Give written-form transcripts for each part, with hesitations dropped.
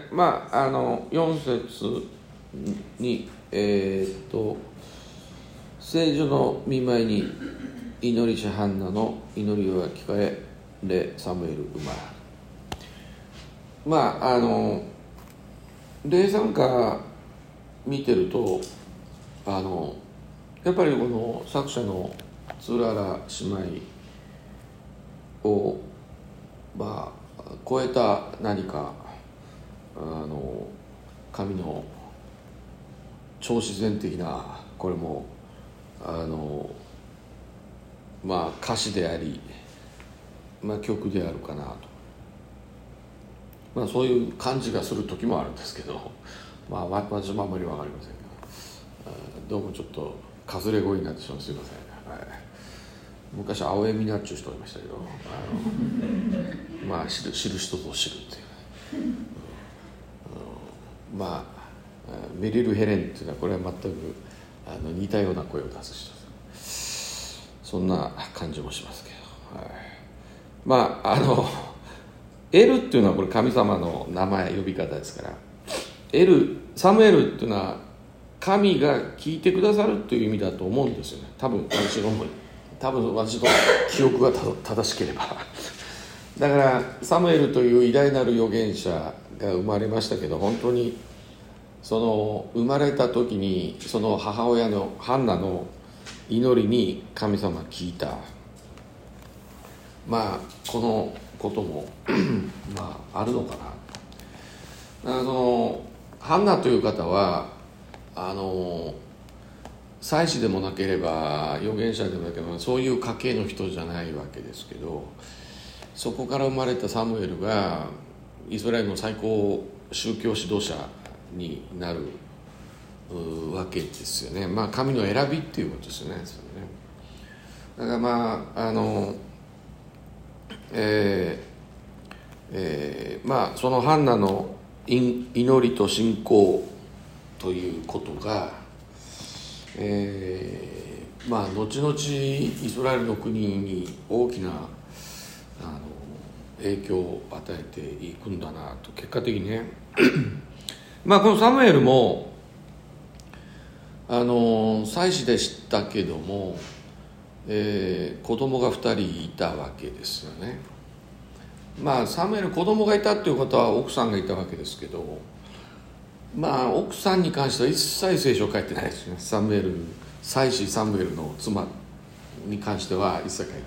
4節に聖女の見舞いに祈りしハンナの祈りは聞かれ、でサムエル生まれ。霊賛歌見てるとやっぱりこの作者のつらら姉妹を超えた何か神の超自然的な、これも歌詞であり、曲であるかなと、そういう感じがする時もあるんですけど、私もあんまり分かりませんが、どうもちょっとかすれ声になってしまう、すいません。昔青江美奈っちゅう人いましたけど、知る人ぞ知るっていう、メリル・ヘレンっていうのはこれは全く似たような声を出す人、そんな感じもしますけど、エルっていうのはこれ神様の名前、呼び方ですから、サムエルっていうのは神が聞いてくださるという意味だと思うんですよね。多分私の記憶が正しければだからサムエルという偉大なる預言者が生まれましたけど、本当にその生まれた時にその母親のハンナの祈りに神様聞いた、このこともあるのかな。そのハンナという方は祭司でもなければ預言者でもなければそういう家系の人じゃないわけですけど、そこから生まれたサムエルがイスラエルの最高宗教指導者になるわけですよね。神の選びっていうことですよね。だからそのハンナの祈りと信仰ということが、後々イスラエルの国に大きな影響を与えていくんだなと、結果的にねこのサムエルも祭司でしたけども、子供が2人いたわけですよね。サムエル子供がいたっていうことは奥さんがいたわけですけど、奥さんに関しては一切聖書を書いてないですね。祭司サムエルの妻に関しては一切書いて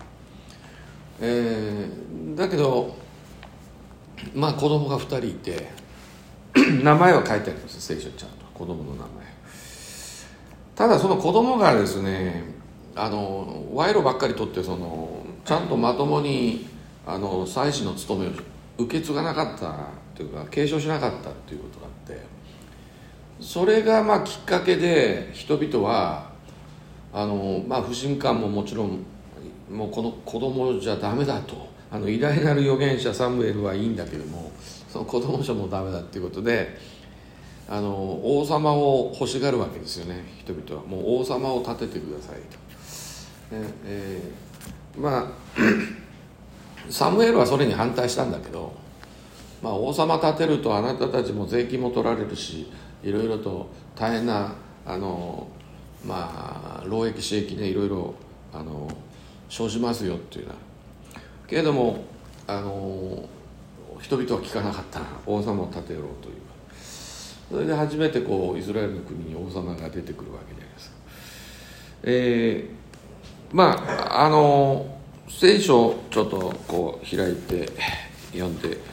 ない。だけど子供が2人いて名前は書いてあります、聖書にちゃんと子供の名前。ただその子供がですね、賄賂ばっかり取ってちゃんとまともに祭司の務めを受け継がなかったというか継承しなかったということがあって、それがきっかけで人々は不信感ももちろん、もうこの子供じゃダメだと、偉大なる預言者サムエルはいいんだけどもその子供じゃもうダメだっていうことで王様を欲しがるわけですよね。人々はもう王様を立ててくださいと、サムエルはそれに反対したんだけど、王様立てるとあなたたちも税金も取られるし、いろいろと大変な労役私益ね、いろいろ生じますよっていうな。けれども人々は聞かなかった。王様を立てろという。それで初めてイスラエルの国に王様が出てくるわけであります。聖書をちょっと開いて読んで、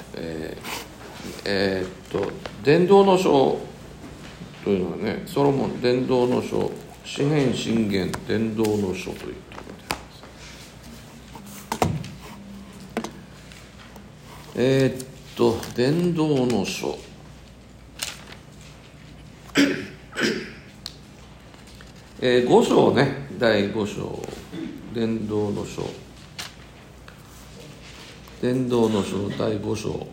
伝道の書というのはね、ソロモン伝道の書、詩編箴言伝道の書というところであります。伝道の書5章ね、第5章、伝道の書第5章、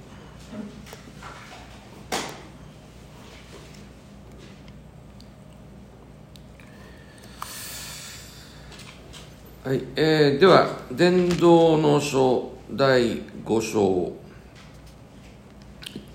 はい、では伝道の書第5章、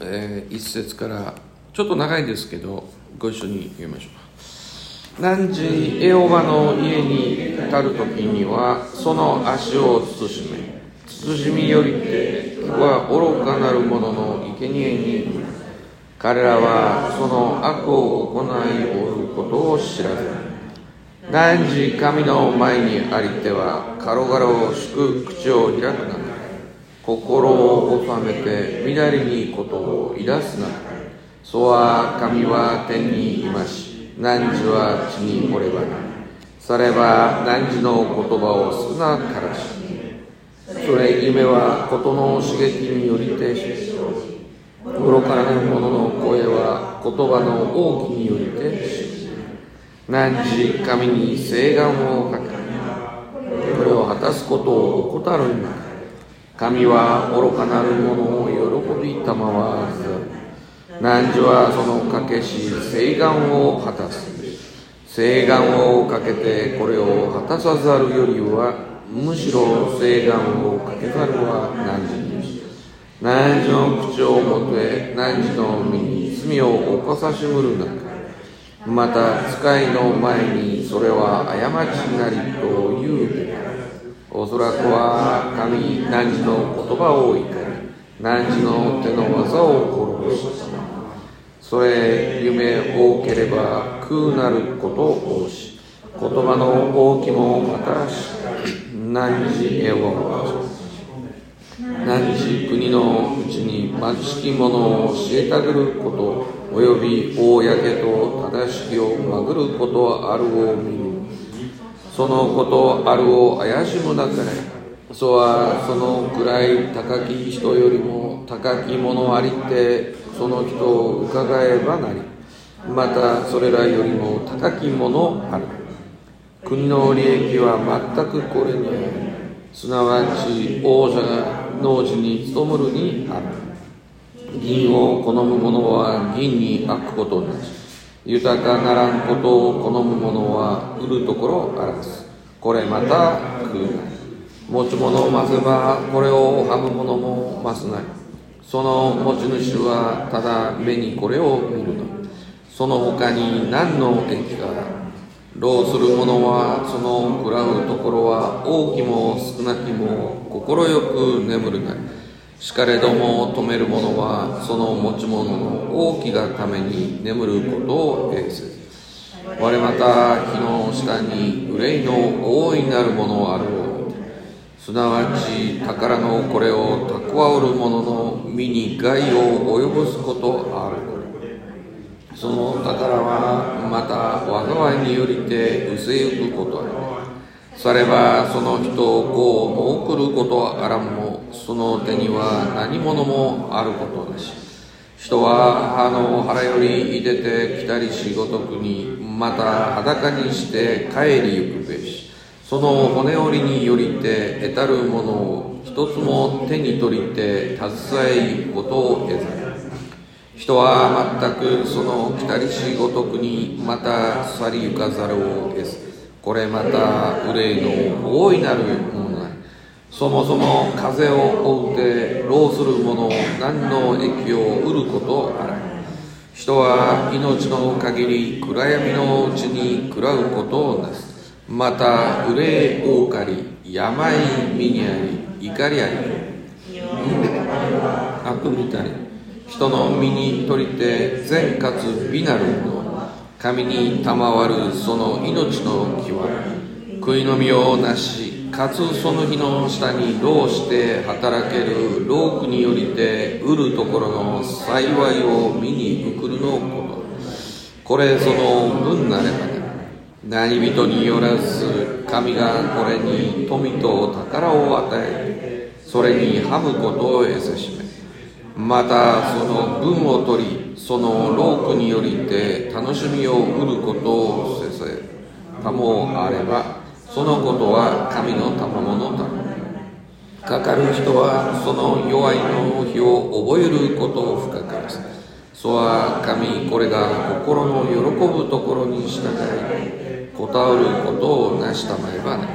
一節からちょっと長いんですけどご一緒に読みましょう。汝エホバの家に至る時にはその足を慎め、慎みよりては愚かなる者の生贄に彼らはその悪を行いおることを知らず、汝神の前にありては軽々しく口を開くなか、心を収めて乱りにことをいだすなか。そは神は天にいまし、汝は地におればな。されば汝の言葉を少なからし、それ夢はことの刺激によりて愚かなる者の声は言葉の大きによりて汝神に誓願をかけ、これを果たすことを怠るなか。神は愚かなる者を喜びたまわず、汝はそのかけし誓願を果たす。誓願をかけてこれを果たさざるよりは、むしろ誓願をかけざるは汝に。汝の口をもて汝の身に罪を犯さしむるなか。また使いの前にそれは過ちなりと言うべか。おそらくは神汝の言葉を怒り、汝の手の技を滅ぼした。それ夢多ければ空なることをし、言葉の大きもまたし、汝エホバ、汝国のうちに貧しき者を虐げること、および公と正しきをまぐることあるを見る。そのことあるを怪しむなかれ。そはそのくらい高き人よりも高きものありて、その人を伺えばなり。またそれらよりも高きものある。国の利益は全くこれにある。すなわち王者が農事に努むるにある。銀を好む者は銀にあくことなし、豊かならんことを好む者は売るところあらず。これまた食うなり。持ち物を増せばこれをはむ者も増すなり。その持ち主はただ目にこれを見るの。その他に何の益がある。労する者はその食らうところは多きも少なきも心よく眠るなり。しかれども止める者はその持ち物の大きがために眠ることを得せず。我また火の下に憂いの大いなるものあるを見て、すなわち宝のこれを蓄おる者の身に害を及ぼすことある。その宝はまた災いによりて失せゆくことある。さればその人をこうも送ることあらんも、その手には何者もあることなし。人は母の腹より出てきたりしごとくに、また裸にして帰りゆくべし。その骨折りによりて得たるものを一つも手に取りて携えゆくことを得ざる。人は全くその来たりしごとくにまた去りゆかざるを得ず。これまた憂いの大いなるものなり。そもそも風を追うて労する者何の益を得ることあら。人は命の限り暗闇のうちに食らうことをなす。また憂い多かり、病身にあり、怒りあり、悪みたり、人の身に取りて善かつ美なるもの。神に賜るその命の木は食いのみをなし、かつその日の下に労して働ける労苦によりて得るところの幸いを身に受くるのこと。これその分なればね。何人によらず神がこれに富と宝を与え、それにはむことを得せしめ。またその分を取り、その労苦によりて楽しみを得ることをせせたもあれば、そのことは神の賜物だ。かかる人はその弱いの日を覚えることを深からず。そは神これが心の喜ぶところに従い、こたうることをなしたまえばね。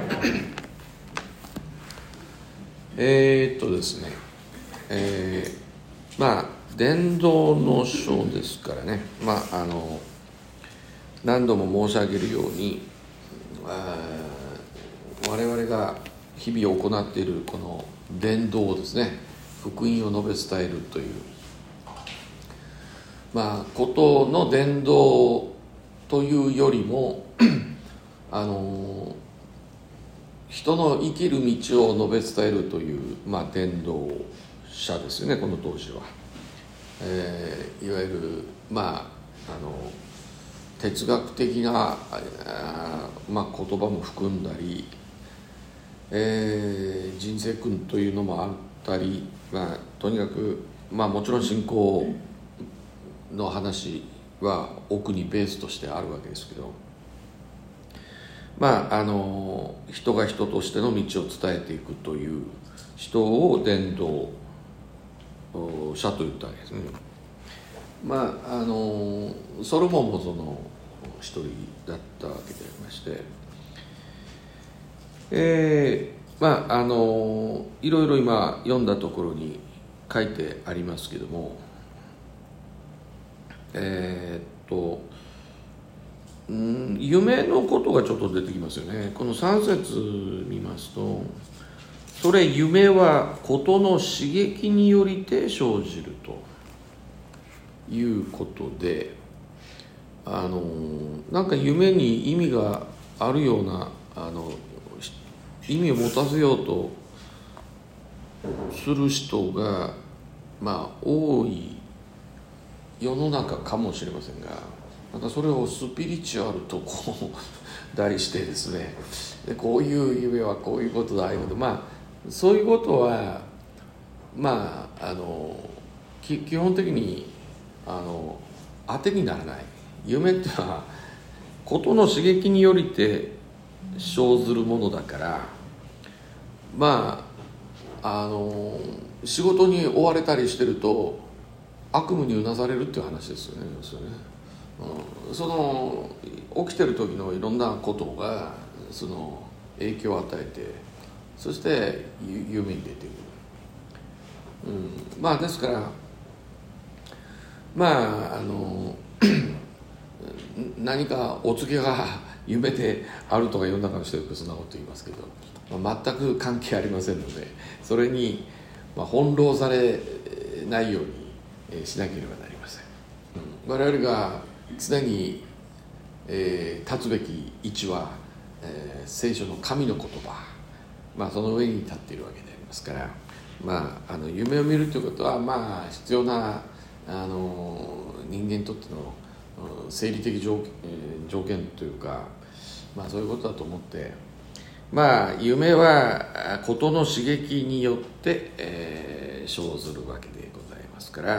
ですね、 伝道の書ですからね、何度も申し上げるように、我々が日々行っているこの伝道ですね、福音を述べ伝えるということの伝道というよりも人の生きる道を述べ伝えるという、伝道者ですよね、この当時は。いわゆる哲学的な言葉も含んだり、人生訓というのもあったり、とにかくもちろん信仰の話は奥にベースとしてあるわけですけど、人が人としての道を伝えていくという人を伝道者と言ったわけですね。ソロモンもその一人だったわけでありまして、いろいろ今読んだところに書いてありますけども、夢のことがちょっと出てきますよね。この3節見ますと、それ夢は事の刺激によりて生じるということで、なんか夢に意味があるような意味を持たせようとする人が多い世の中かもしれませんが、なんかそれをスピリチュアルとこうだりしてですね、でこういう夢はこういうことだ、ああいうこと、そういうことは基本的に当てにならない。夢ってのは事の刺激によりて生ずるものだから、仕事に追われたりしてると悪夢にうなされるっていう話ですよね。その起きてる時のいろんなことがその影響を与えて、そして夢に出てくる。ですから何かお告げが夢であるとか世の中の人よくそんなこと言いますけど、全く関係ありませんので、それに翻弄されないようにしなければなりません。我々が常に立つべき位置は聖書の神の言葉、その上に立っているわけでありますから、夢を見るということは必要な人間にとっての生理的条件というか、そういうことだと思って、夢は事の刺激によって、生ずるわけでございますから、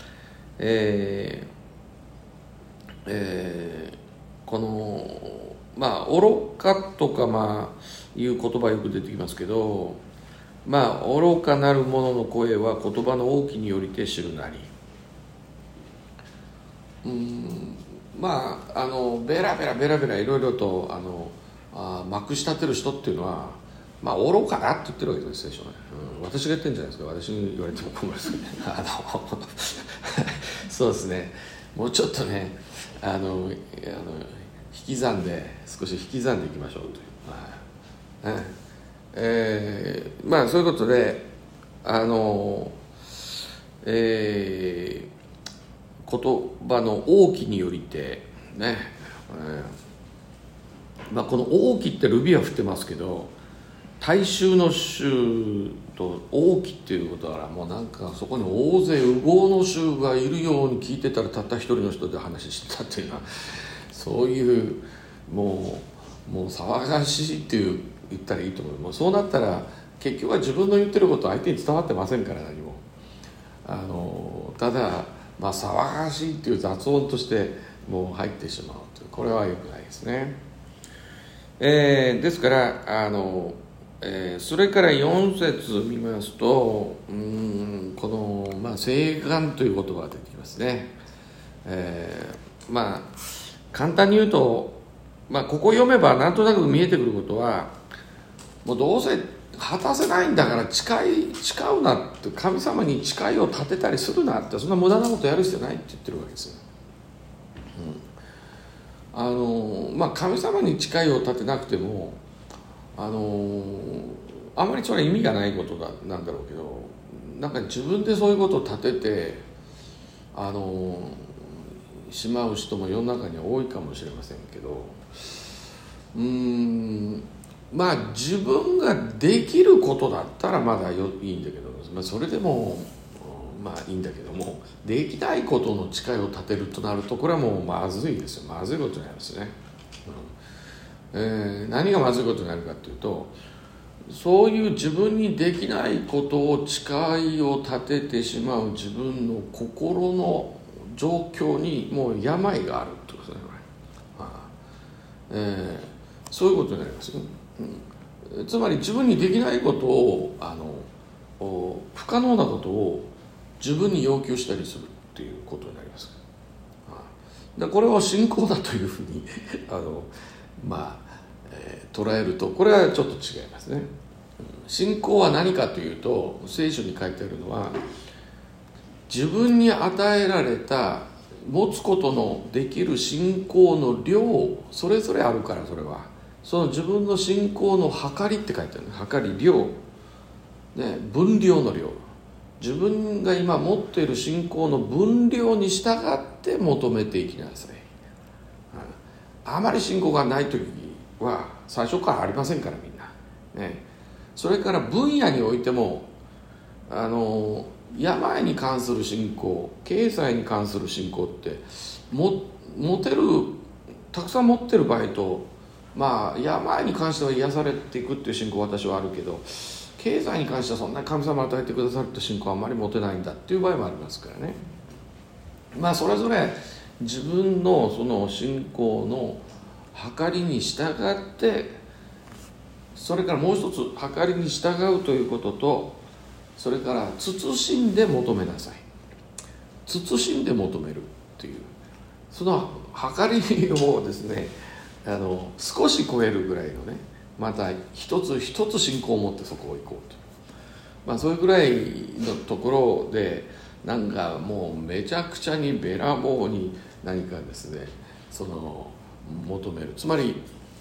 この愚かとかいう言葉よく出てきますけど、愚かなる者の声は言葉の大きによりて知るなり。ベラベラいろいろとまくし立てる人っていうのは愚かなって言ってるわけですでしょうね。私が言ってるんじゃないですか。私に言われても困るんですけどね。そうですね、もうちょっとね引き算で少し引き算でいきましょうという、そういうことで言葉の王旗によりてね、この王旗ってルビは振ってますけど、大衆の衆と王旗っていうことはもうなんかそこに大勢烏合の衆がいるように聞いてたらたった一人の人で話してたっていうのは、そういうもう騒がしいっていう言ったらいいと思う。もうそうなったら結局は自分の言ってることは相手に伝わってませんから、何もただ騒がしいっていう雑音としてもう入ってしまうという、これは良くないですね。ですからそれから4節見ますと、この誓願という言葉が出てきますね。簡単に言うと、ここ読めばなんとなく見えてくることは、もうどうせ果たせないんだから誓うなって、神様に誓いを立てたりするなって、そんな無駄なことやる必要ないって言ってるわけですよ。神様に誓いを立てなくてもあまりそれは意味がないことなんだろうけど、なんか自分でそういうことを立ててしまう人も世の中には多いかもしれませんけど、自分ができることだったらまだいいんだけど、それでもいいんだけども、できないことの誓いを立てるとなると、これはもうまずいですよ。まずいことになりますね。何がまずいことになるかというと、そういう自分にできないことを誓いを立ててしまう自分の心の状況にもう病があるってことですね。そういうことになりますよ。つまり自分にできないことを不可能なことを自分に要求したりするっていうことになります。これを信仰だというふうに捉えると、これはちょっと違いますね。信仰は何かというと、聖書に書いてあるのは、自分に与えられた持つことのできる信仰の量、それぞれあるから、それはその自分の信仰の計りって書いてあるね。計り、量、分量の量、自分が今持っている信仰の分量に従って求めていきなさい。あまり信仰がない時は最初からありませんから、みんな、それから分野においても病に関する信仰、経済に関する信仰ってたくさん持ってる場合と、病に関しては癒されていくっていう信仰は私はあるけど、経済に関してはそんなに神様与えてくださるって信仰はあまり持てないんだっていう場合もありますからね。それぞれ自分のその信仰の計りに従って、それからもう一つ、計りに従うということと、それから慎んで求めなさい。慎んで求めるっていう、その計りをですね、少し超えるぐらいのね、また一つ一つ信仰を持ってそこを行こうと、そういうぐらいのところで、なんかもうめちゃくちゃにべらぼうに何かですね、求める、つまり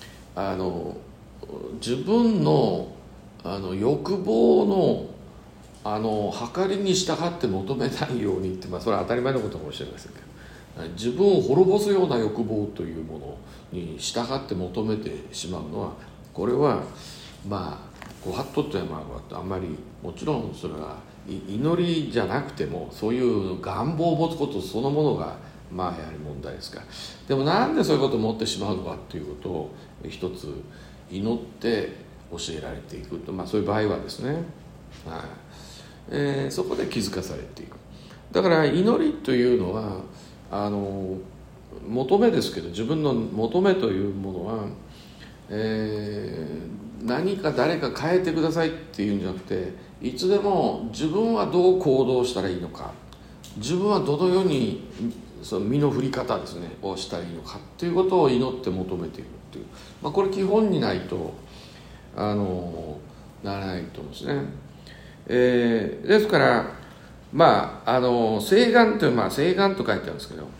自分の欲望の計りに従って求めないようにって、それは当たり前のことかもしれませんけど、自分を滅ぼすような欲望というものに従って求めてしまうのは、これはご法度というのはあんまり、もちろんそれは祈りじゃなくても、そういう願望を持つことそのものがやはり問題ですから。でもなんでそういうことを持ってしまうのかということを一つ祈って教えられていくと、そういう場合はですね、そこで気づかされていく。だから祈りというのは求めですけど、自分の求めというものは、何か誰か変えてくださいっていうんじゃなくて、いつでも自分はどう行動したらいいのか、自分はどのようにその身の振り方ですねをしたらいいのかっていうことを祈って求めているっていう、これ基本にないとならないと思うんですね。ですから請願という請願と書いてあるんですけど、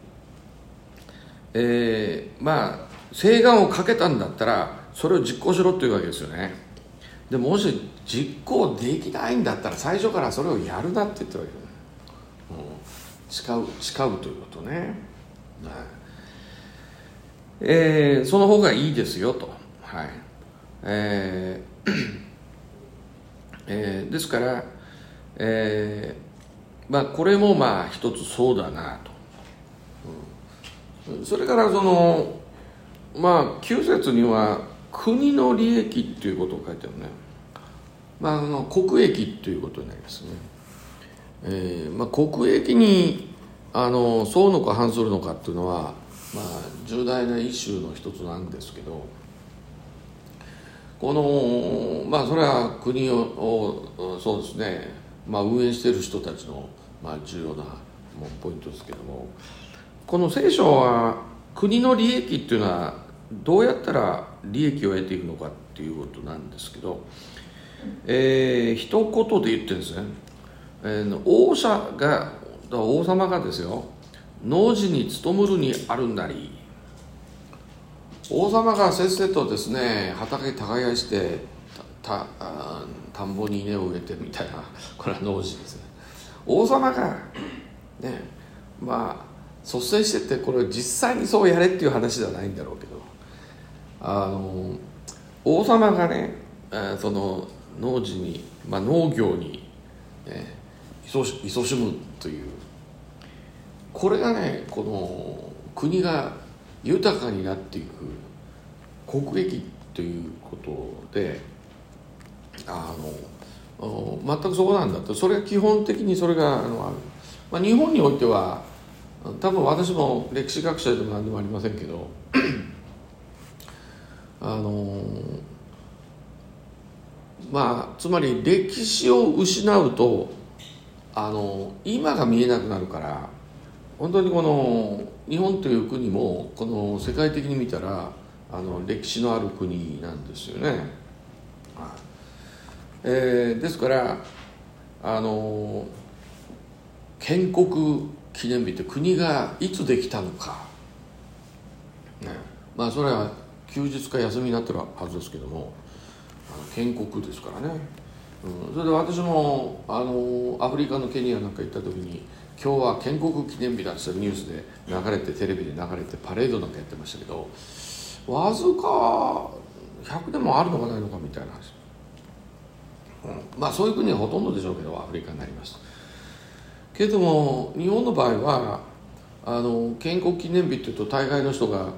請願をかけたんだったらそれを実行しろというわけですよね。でもし実行できないんだったら最初からそれをやるなって言ってるわけです。誓うということね、その方がいいですよと、ですから、これも一つそうだなと、それから9節には国の利益っていうことを書いてあるね。国益ということになりますね。国益に沿うのか反するのかっていうのは、重大なイシューの一つなんですけど、それは国をそうですね、運営している人たちの重要なポイントですけども、この聖書は国の利益っていうのはどうやったら利益を得ていくのかっていうことなんですけど、 一言で言ってるんですね、王様がですよ、農事に努むるにあるなり、王様がせっせとですね畑耕して田んぼに稲を植えてみたいな、これは農事ですね。王様がね、まあ率先してって、これ実際にそうやれっていう話ではないんだろうけど、王様がね、その農事に、農業に、勤しむという、これがね、この国が豊かになっていく国益ということで、全くそこなんだと。それが基本的にそれがある、日本においては多分私も歴史学者でも何でもありませんけどつまり歴史を失うと今が見えなくなるから、本当にこの日本という国もこの世界的に見たら歴史のある国なんですよね。ですから建国記念日って国がいつできたのか、それは休日か休みになってるはずですけども、建国ですからね、それで私もアフリカのケニアなんか行った時に、今日は建国記念日だってニュースで流れて、テレビで流れてパレードなんかやってましたけど、わずか100年もあるのかないのかみたいな話、そういう国はほとんどでしょうけどアフリカになりますけれども、日本の場合は建国記念日っていうと大概の人が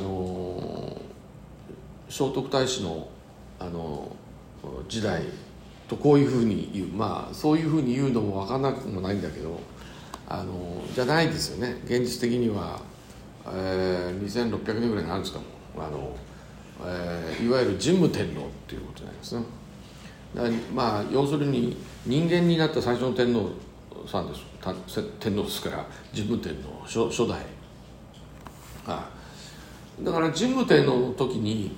聖徳太子の時代とこういうふうに言う、そういうふうに言うのも分からなくもないんだけど、じゃないですよね。現実的には、2600年ぐらいになるんですかも、いわゆる神武天皇っていうことになりますね。要するに人間になった最初の天皇さんです。天皇ですから神武天皇、初代。だから神武天皇の時に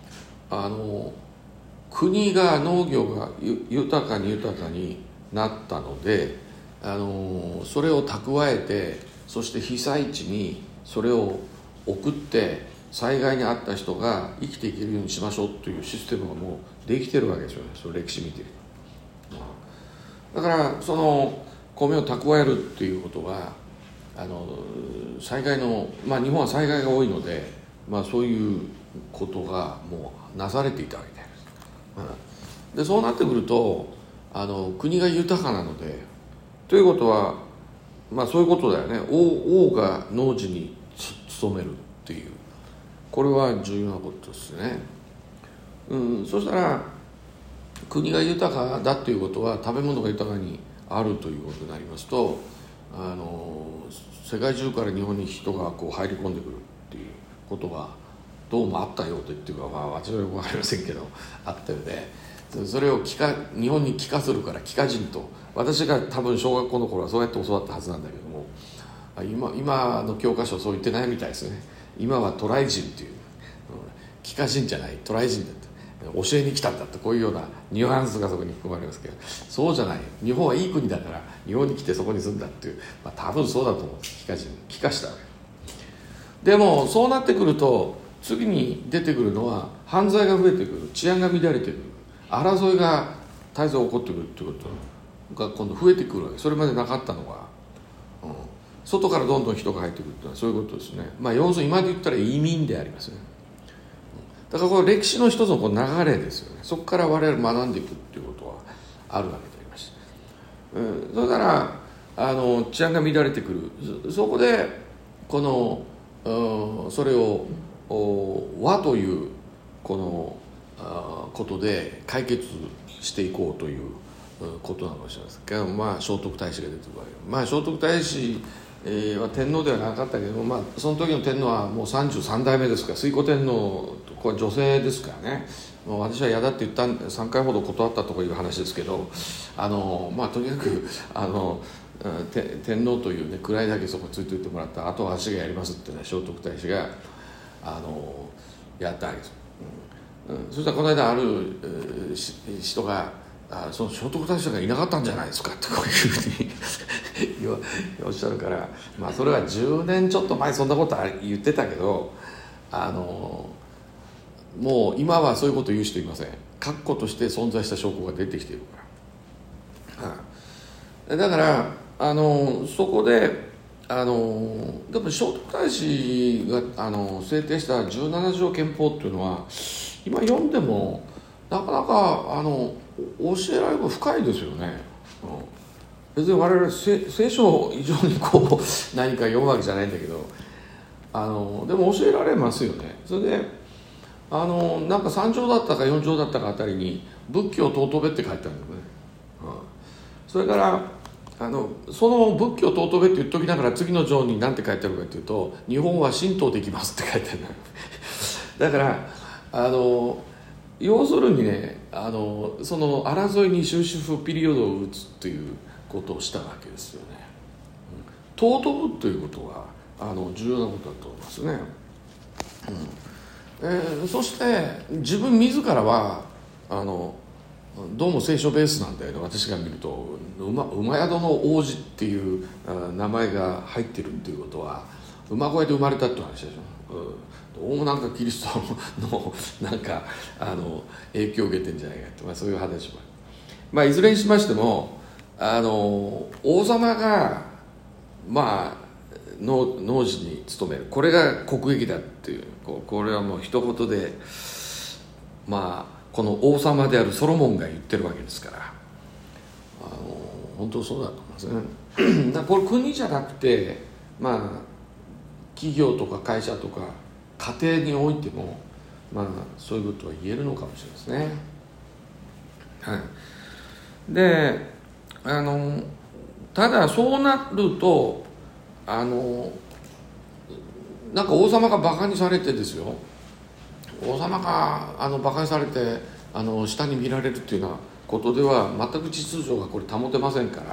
国が、農業が豊かになったので、それを蓄えて、そして被災地にそれを送って、災害に遭った人が生きていけるようにしましょうというシステムがもうできてるわけですよね。その歴史見てる。だからその米を蓄えるっていうことは災害の、日本は災害が多いので、そういうことがもうなされていたわけです。でそうなってくると国が豊かなので、ということはそういうことだよね。王が農事に努めるっていう、これは重要なことですね。そしたら国が豊かだっていうことは食べ物が豊かにあるということになりますと、世界中から日本に人がこう入り込んでくるっていうことがどうもあったようでっていうか、私はよく分かりませんけどあったようで、それを日本に帰化するから帰化人と、私が多分小学校の頃はそうやって教わったはずなんだけども、今の教科書はそう言ってないみたいですね。今は渡来人っていう、帰化人じゃない渡来人だって、教えに来たんだって、こういうようなニュアンスがそこに含まれますけど、そうじゃない、日本はいい国だから日本に来てそこに住んだっていう、多分そうだと思うんです。帰化人、帰化したわけでも、そうなってくると次に出てくるのは犯罪が増えてくる、治安が乱れてくる、争いが絶えず起こってくるということが今度増えてくるわけ。それまでなかったのが、外からどんどん人が入ってくるというのはそういうことですね。要するに今で言ったら移民でありますね。だからこれ歴史の一つのこの流れですよね。そこから我々学んでいくっていうことはあるわけでありまして、それから治安が乱れてくる。そこでこのそれを和というこのことで解決していこうということなのかもしれませんけど、聖徳太子が出てくるわけ。聖徳太子は天皇ではなかったけども、その時の天皇はもう33代目ですから、推古天皇、これは女性ですからね。私は嫌だって言った3回ほど断ったとかいう話ですけど、とにかく天皇というね位だけそこついておいてもらった、あとは私がやりますってね、聖徳太子がやったわけです。 そしたらこの間ある人がその聖徳太子がいなかったんじゃないですかってこういうふうにおっしゃるから、まあそれは10年ちょっと前そんなこと言ってたけど、もう今はそういうこと言う人いません。確固として存在した証拠が出てきているから、だからそこででも聖徳太子が制定した17条憲法っていうのは今読んでもなかなか教えられる深いですよね、別に我々聖書以上にこう何か読むわけじゃないんだけどでも教えられますよね。それでなんか3条だったか4条だったかあたりに仏教尊べって書いてあるんだよね、それからその仏教尊べって言っときながら次の条に何て書いてあるかというと日本は神道できますって書いてあるだから要するにねその争いに終止符ピリオドを打つということをしたわけですよね。尊ぶということは重要なことだと思いますね、そして自分自らはどうも聖書ベースなんだよね。私が見ると馬宿の王子っていう名前が入ってるっていうことは馬小屋で生まれたって話でしょ、どうもなんかキリストのなんか影響を受けてんじゃないかって、そういう話もいずれにしましても王様が農事に努める、これが国益だっていう、これはもう一言でこの王様であるソロモンが言ってるわけですから、本当そうだと思いますね。だからこれ国じゃなくて企業とか会社とか家庭においてもそういうことは言えるのかもしれないですね。でただそうなるとなんか王様がバカにされてですよ、王様がバカにされて下に見られるっていうようなことでは全く秩序がこれ保てませんから、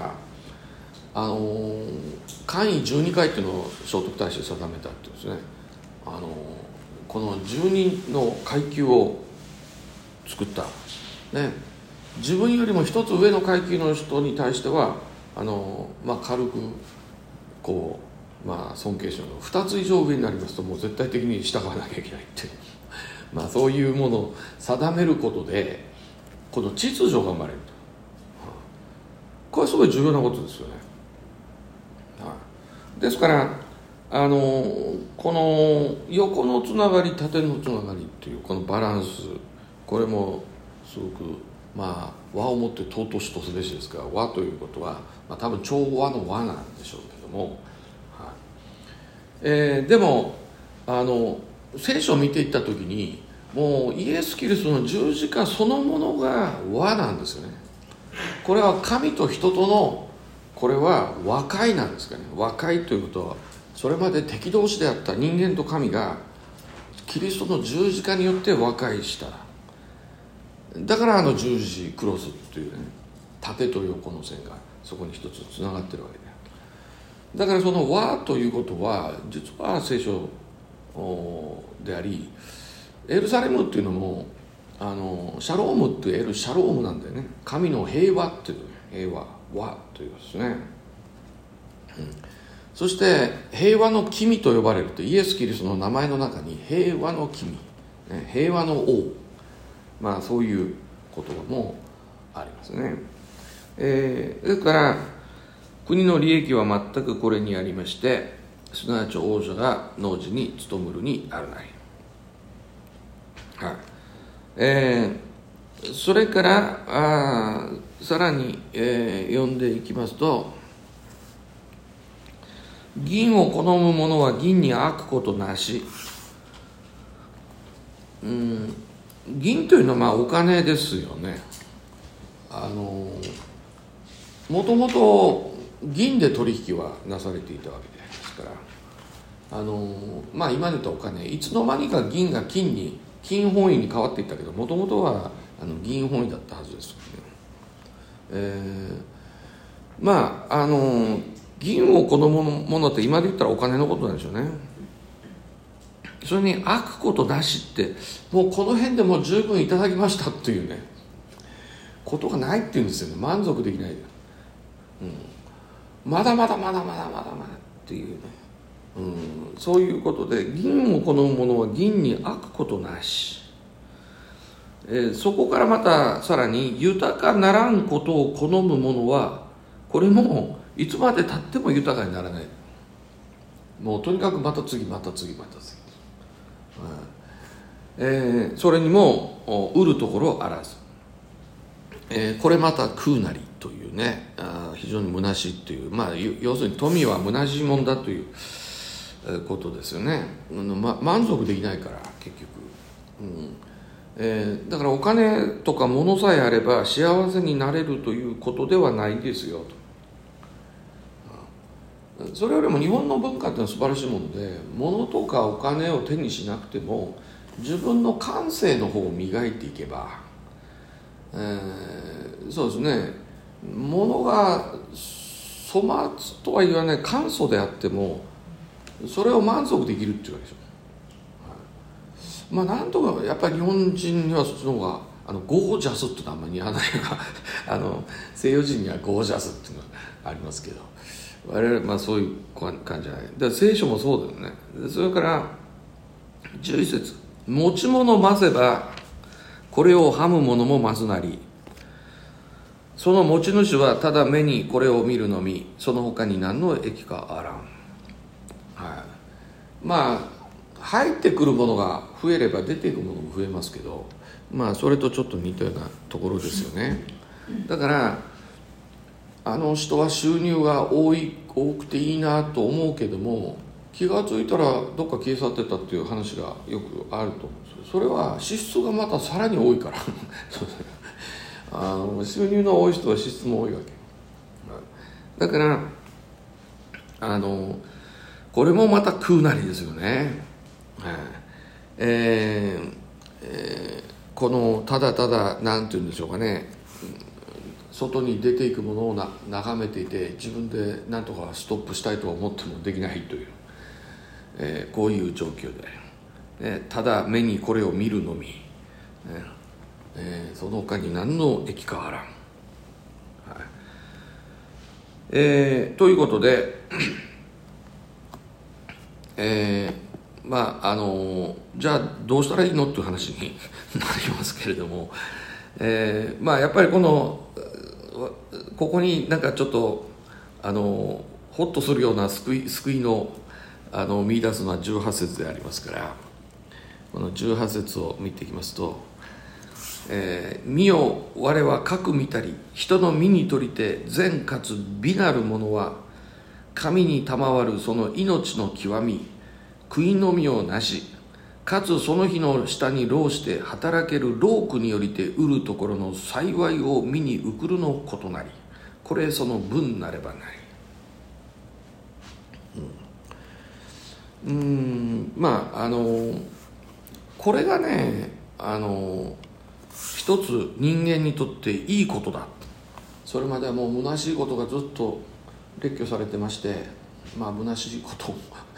官位12階っていうのを聖徳太子で定めたっていうんですね。この12の階級を作ったね。自分よりも一つ上の階級の人に対しては軽くこう尊敬しようの2つ以上上になりますともう絶対的に従わなきゃいけないっていうそういうものを定めることでこの秩序が生まれると、これはすごい重要なことですよね。ですからこの横のつながり縦のつながりっていうこのバランス、これもすごく和をもって尊しとすべしですから、和ということは、多分調和の和なんでしょうけども、でも聖書を見ていった時にもうイエス・キリストの十字架そのものが和なんですよね。これは神と人とのこれは和解なんですかね。和解ということはそれまで敵同士であった人間と神がキリストの十字架によって和解した。だから十字クロスっていうね、縦と横の線がそこに一つつながってるわけで、だからその和ということは実は聖書であり、エルサレムっていうのもシャロームっていうシャロームなんだよね。神の平和っていう平和和というですね、そして平和の君と呼ばれるとイエス・キリストの名前の中に平和の君、平和の王、そういう言葉もありますね。ですから国の利益は全くこれにありまして、すなわち王者が農事に努むるにあるなり。それからさらに、読んでいきますと、銀を好む者は銀に飽くことなし。銀というのはお金ですよね。もともと銀で取引はなされていたわけですから、今で言ったお金、いつの間にか銀が金本位に変わっていったけど、もともとは銀本位だったはずですよね。銀を好むものって今で言ったらお金のことなんでしょうね。 それに飽くことなしって、もうこの辺でもう十分いただきましたっていうねことがないっていうんですよね。満足できない、まだまだまだまだまだまだっていうね、そういうことで、銀を好む者は銀に飽くことなし、そこからまたさらに、豊かならんことを好む者は、これもいつまでたっても豊かにならない。もうとにかくまた次また次また次、それにも得るところあらず、これまた食うなりというね、非常に虚しいという、要するに富は虚しいもんだということですよね。満足できないから結局、だからお金とか物さえあれば幸せになれるということではないですよと。それよりも日本の文化ってのは素晴らしいもので、物とかお金を手にしなくても自分の感性の方を磨いていけば、そうですね、物が粗末とは言わない、簡素であってもそれを満足できるっていうわけですよ。なんとかやっぱり日本人にはそっちの方がゴージャスってのはあんまり似合わないが西洋人にはゴージャスっていうのがありますけど、我々そういう感じじゃない。だから聖書もそうだよね。それから11節、持ち物増せばこれをはむ者も増すなり、その持ち主はただ目にこれを見るのみ、その他に何の益かあらん。入ってくるものが増えれば出ていくものも増えますけど、それとちょっと似たようなところですよね。だから人は収入が多くていいなと思うけども、気がついたらどっか消え去ってたっていう話がよくあると思うんですよ。それは支出がまたさらに多いから収入の多い人は支出も多いわけだから、これもまた食うなりですよね。このただただなんて言うんでしょうかね、外に出ていくものを眺めていて、自分で何とかストップしたいと思ってもできないという、こういう状況で、ただ目にこれを見るのみ、その他に何の益かあらん、ということでじゃあどうしたらいいのっていう話になりますけれども、やっぱりここになんかちょっとホッとするような救いの見出すのは18節でありますから、この18節を見ていきますと、見よ我は核見たり人の身に取りて善かつ美なるものは神に賜るその命の極み、食いのみをなし、かつその日の下に労して働ける労苦によりて得るところの幸いを身に受くるのことなり、これその分なればなり。これがね、一つ人間にとっていいことだ。それまではもう虚しいことがずっと列挙されてまして、虚しいこと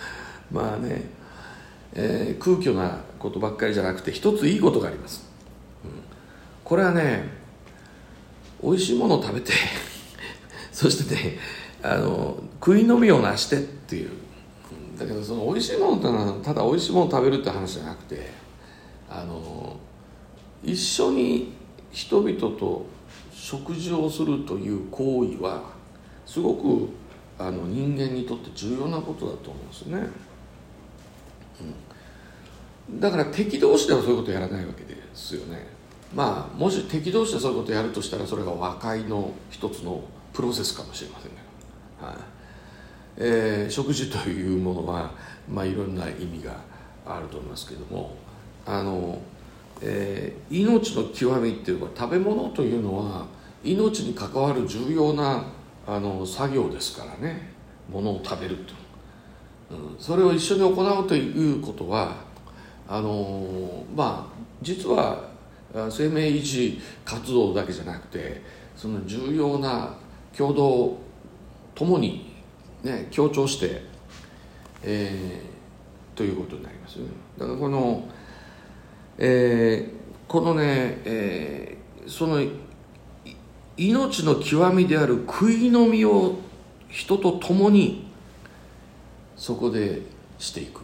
空虚なことばっかりじゃなくて、一ついいことがあります。これはね、美味しいものを食べてそしてね、食いのみをなしてっていう。だけどその美味しいものってのはただ美味しいものを食べるって話じゃなくて、一緒に人々と食事をするという行為はすごく人間にとって重要なことだと思うんですよね。だから敵同士ではそういうことをやらないわけですよね。もし敵同士でそういうことをやるとしたら、それが和解の一つのプロセスかもしれませんね。食事というものは、いろんな意味があると思いますけれども、命の極みっていうか、食べ物というのは命に関わる重要な作業ですからね。ものを食べると、それを一緒に行うということは実は生命維持活動だけじゃなくて、その重要な共同ともに、強調して、 ということになりますよね。だからこのね、その命の極みである食いのみを人と共にそこでしていく、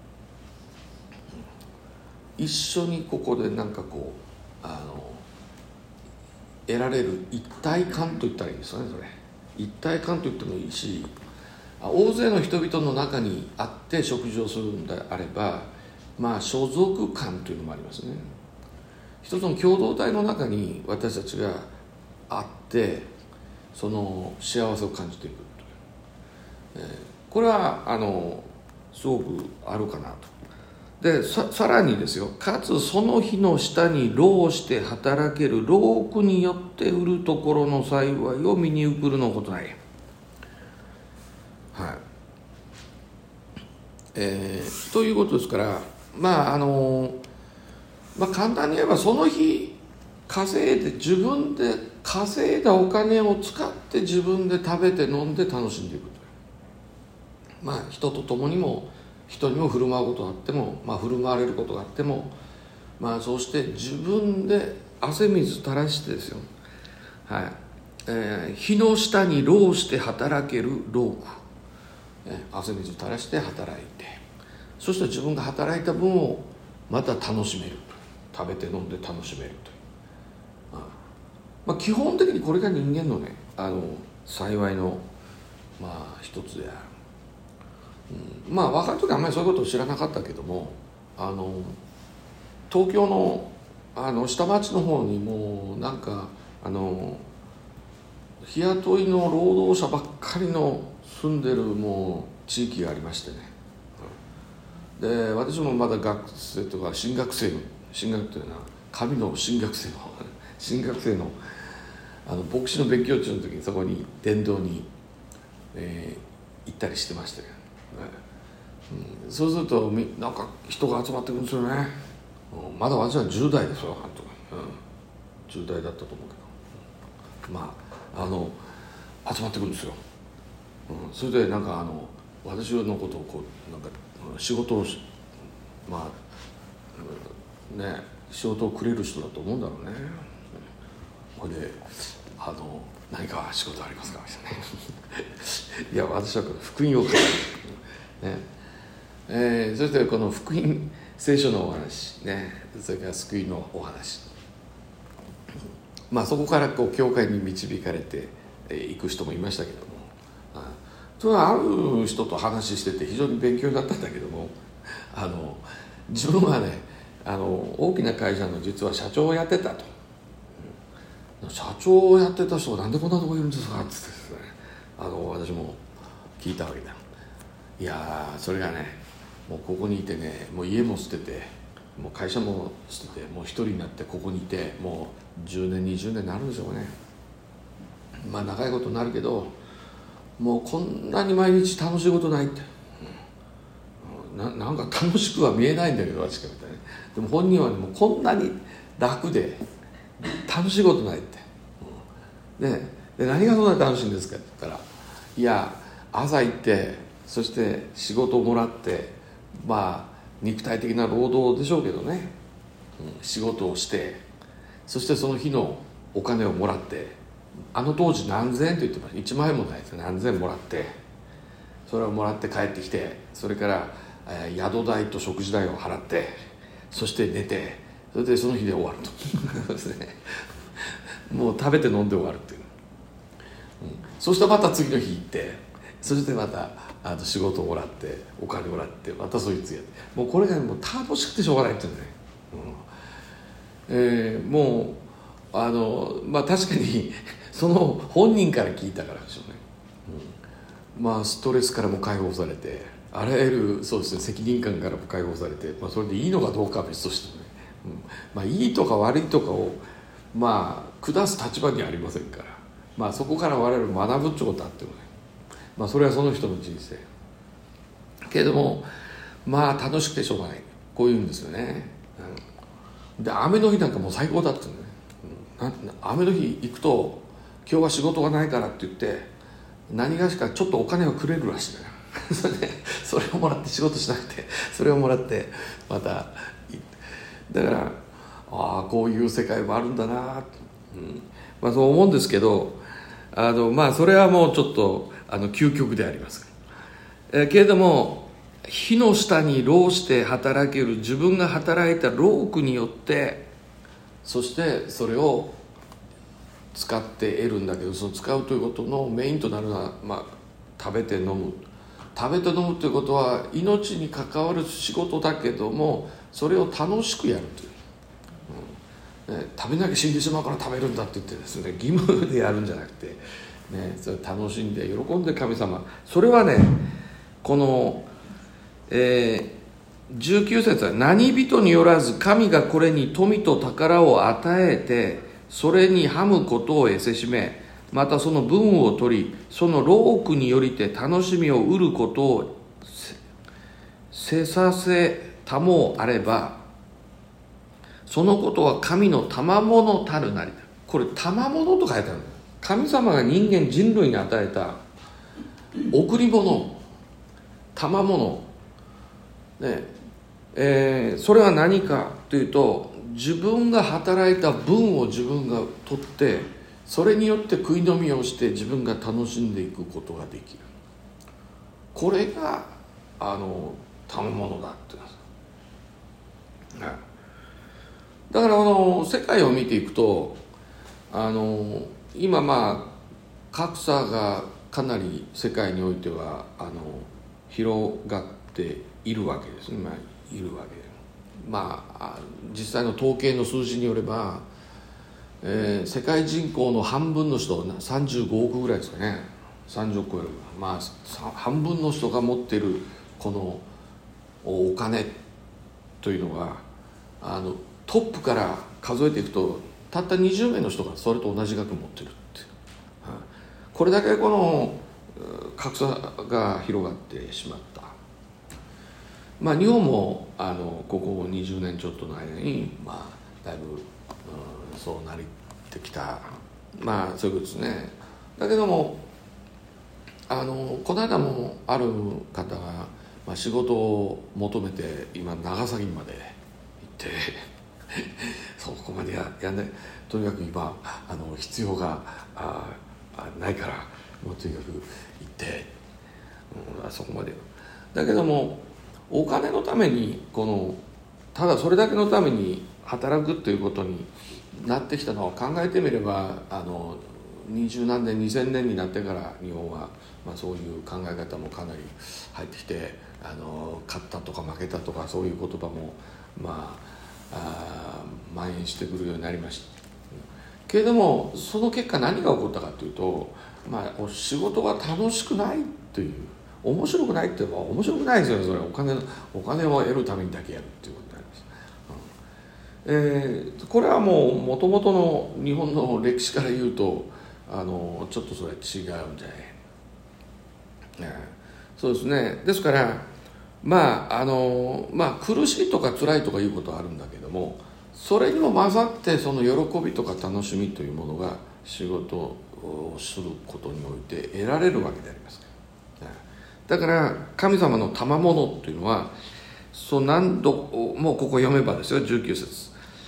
一緒にここでなんかこう得られる一体感と言ったらいいんですよね。それ一体感と言ってもいいし、大勢の人々の中にあって食事をするんであれば、所属感というのもありますね。一つの共同体の中に私たちがあってその幸せを感じていくという、これはすごくあるかなと。で さらにですよ、かつその日の下に労して働ける労苦によって得るところの幸いを見に送るのことない。はい、ということですから、簡単に言えばその日自分で稼いだお金を使って自分で食べて飲んで楽しんでいくという、人と共にも人にも振る舞うことがあっても、振る舞われることがあっても、そうして自分で汗水垂らしてですよ、日の下に労して働ける労苦、汗水垂らして働いて、そして自分が働いた分をまた楽しめると、食べて飲んで楽しめるという、基本的にこれが人間のね幸いの一つである。若い時はあんまりそういうことを知らなかったけども、東京の下町の方にもうなんか日雇いの労働者ばっかりの住んでるもう地域がありましてね、で私もまだ学生とか進学というのは神の進学生の牧師の勉強中の時にそこに伝道に、行ったりしてましたよ、そうするとなんか人が集まってくるんですよね。まだ私は10代ですよ、10代だったと思うけど、集まってくるんですよ、それでなんか私のことをなんか仕事を仕事をくれる人だと思うんだろうね。これで何か仕事ありますかみたいな。いや私は福音を語る、そしてこの福音聖書のお話ね、それから救いのお話、そこから教会に導かれていく人もいましたけども、それはある人と話してて非常に勉強になったんだけども、自分はね大きな会社の実は社長をやってたと。社長をやってた人がなんでこんなとこいるんですかってですね、私も聞いたわけだ。いやそれがね、もうここにいてね、もう家も捨てて、もう会社も捨てて、もう一人になってここにいて、もう10年20年になるんでしょうね。長いことになるけど、もうこんなに毎日楽しいことないって、なんか楽しくは見えないんだけど私から見たらね。でも本人は、もうこんなに楽で楽しいことないって、で何がそんなに楽しいんですかって言ったら、いや朝行ってそして仕事をもらって、肉体的な労働でしょうけどね、仕事をして、そしてその日のお金をもらって、当時何千円と言ってました。1万円もないです。何千円もらって、それをもらって帰ってきて、それから宿代と食事代を払って、そして寝て、それでその日で終わるとですね。もう食べて飲んで終わるっていう、そしてまた次の日行って、そしてまた仕事をもらってお金もらってまたそいつやって、もうこれがもう楽しくてしょうがないっていうね、もう確かにその本人から聞いたからでしょうね、ストレスからも解放されて、あらゆるそうですね、責任感からも解放されて、それでいいのかどうかは別としてね、いいとか悪いとかを下す立場にはありませんから、そこから我々学ぶってことあってもね、それはその人の人生けれども、楽しくてしょうがない、こういうんですよね、で雨の日なんかもう最高だってね、雨の日行くと今日は仕事がないからって言って何がしかちょっとお金をくれるらしいんだよ。 それをもらって仕事しなくて、それをもらってまただから、こういう世界もあるんだな、そう思うんですけど、それはもうちょっと究極であります、けれども、火の下に労して働ける自分が働いた労苦によって、そしてそれを使って得るんだけど、その使うということのメインとなるのは、食べて飲むということは命に関わる仕事だけども、それを楽しくやるという、食べなきゃ死んでしまうから食べるんだって言ってですね、義務でやるんじゃなくて、それ楽しんで喜んで神様、それはね、この、19節は、何人によらず神がこれに富と宝を与えて、それにはむことを得せしめ、またその分を取り、その労苦によりて楽しみを得ることをせさせたもあれば、そのことは神の賜物たるなり。これ賜物と書いてある。神様が人類に与えた贈り物、賜物、それは何かというと、自分が働いた分を自分が取って、それによって食い飲みをして自分が楽しんでいくことができる。これが賜物だって言います。だから世界を見ていくと、今格差がかなり世界においては広がっているわけですね。いるわけで、実際の統計の数字によれば、世界人口の半分の人、35億ぐらいですかね、30億超える、半分の人が持っているこのお金というのが、トップから数えていくとたった20名の人がそれと同じ額持ってるって、これだけこの格差が広がってしまった。日本もここ20年ちょっとの間に、だいぶ、そうなってきた、そういうことですね。だけどもこの間もある方が、仕事を求めて今長崎まで行ってそこまでやんない、とにかく今必要がないからもうとにかく行って、そこまで。だけどもお金のためにただそれだけのために働くということになってきたのは、考えてみれば20何年2000年になってから日本は、そういう考え方もかなり入ってきて、勝ったとか負けたとかそういう言葉も蔓延してくるようになりましたけれども、その結果何が起こったかというと、仕事が楽しくないという、面白くないって言えば面白くないですよね。それはお金を得るためにだけやるっていうことになります。これはもう元々の日本の歴史から言うとちょっとそれは違うんじゃない、そうですね。ですから苦しいとか辛いとかいうことはあるんだけども、それにも混ざってその喜びとか楽しみというものが仕事をすることにおいて得られるわけであります。だから神様の賜物というのは、何度もここ読めばですよ、19節、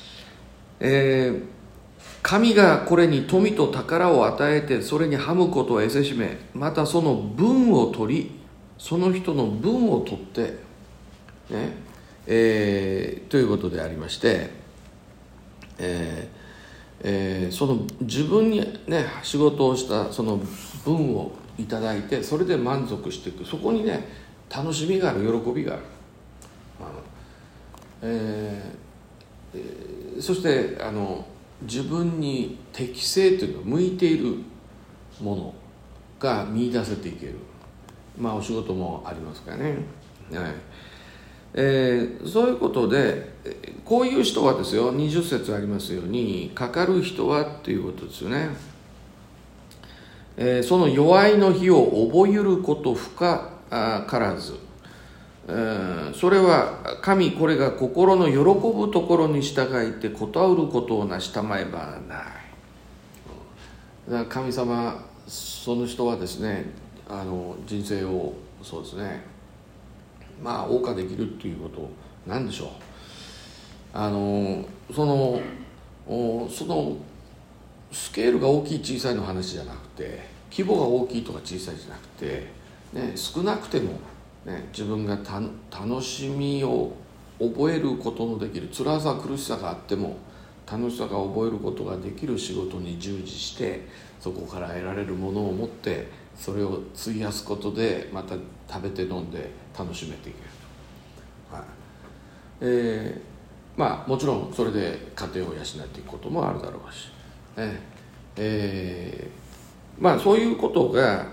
神がこれに富と宝を与えて、それにはむことを得せしめ、またその分を取り、その人の分を取って、ということでありまして、その自分に仕事をしたその分をいただいて、それで満足していく、そこに楽しみがある、喜びがある、そして自分に適正というの向いているものが見出せていける、お仕事もありますからね、そういうことで、こういう人はですよ、20節ありますように、かかる人はということですよね。その弱いの日を覚ゆること深からず、それは神これが心の喜ぶところに従いて答うることをなしたまえばない。だから神様、その人はですね、人生をそうですね、まあ謳歌できるっていうことなんでしょう。そのスケールが大きい小さいの話じゃなくて、規模が大きいとか小さいじゃなくて、ね、少なくても、ね、自分が楽しみを覚えることのできる、辛さ苦しさがあっても楽しさが覚えることができる仕事に従事して、そこから得られるものを持ってそれを費やすことでまた食べて飲んで楽しめていけると、はい。まあもちろんそれで家庭を養っていくこともあるだろうし、まあそういうことが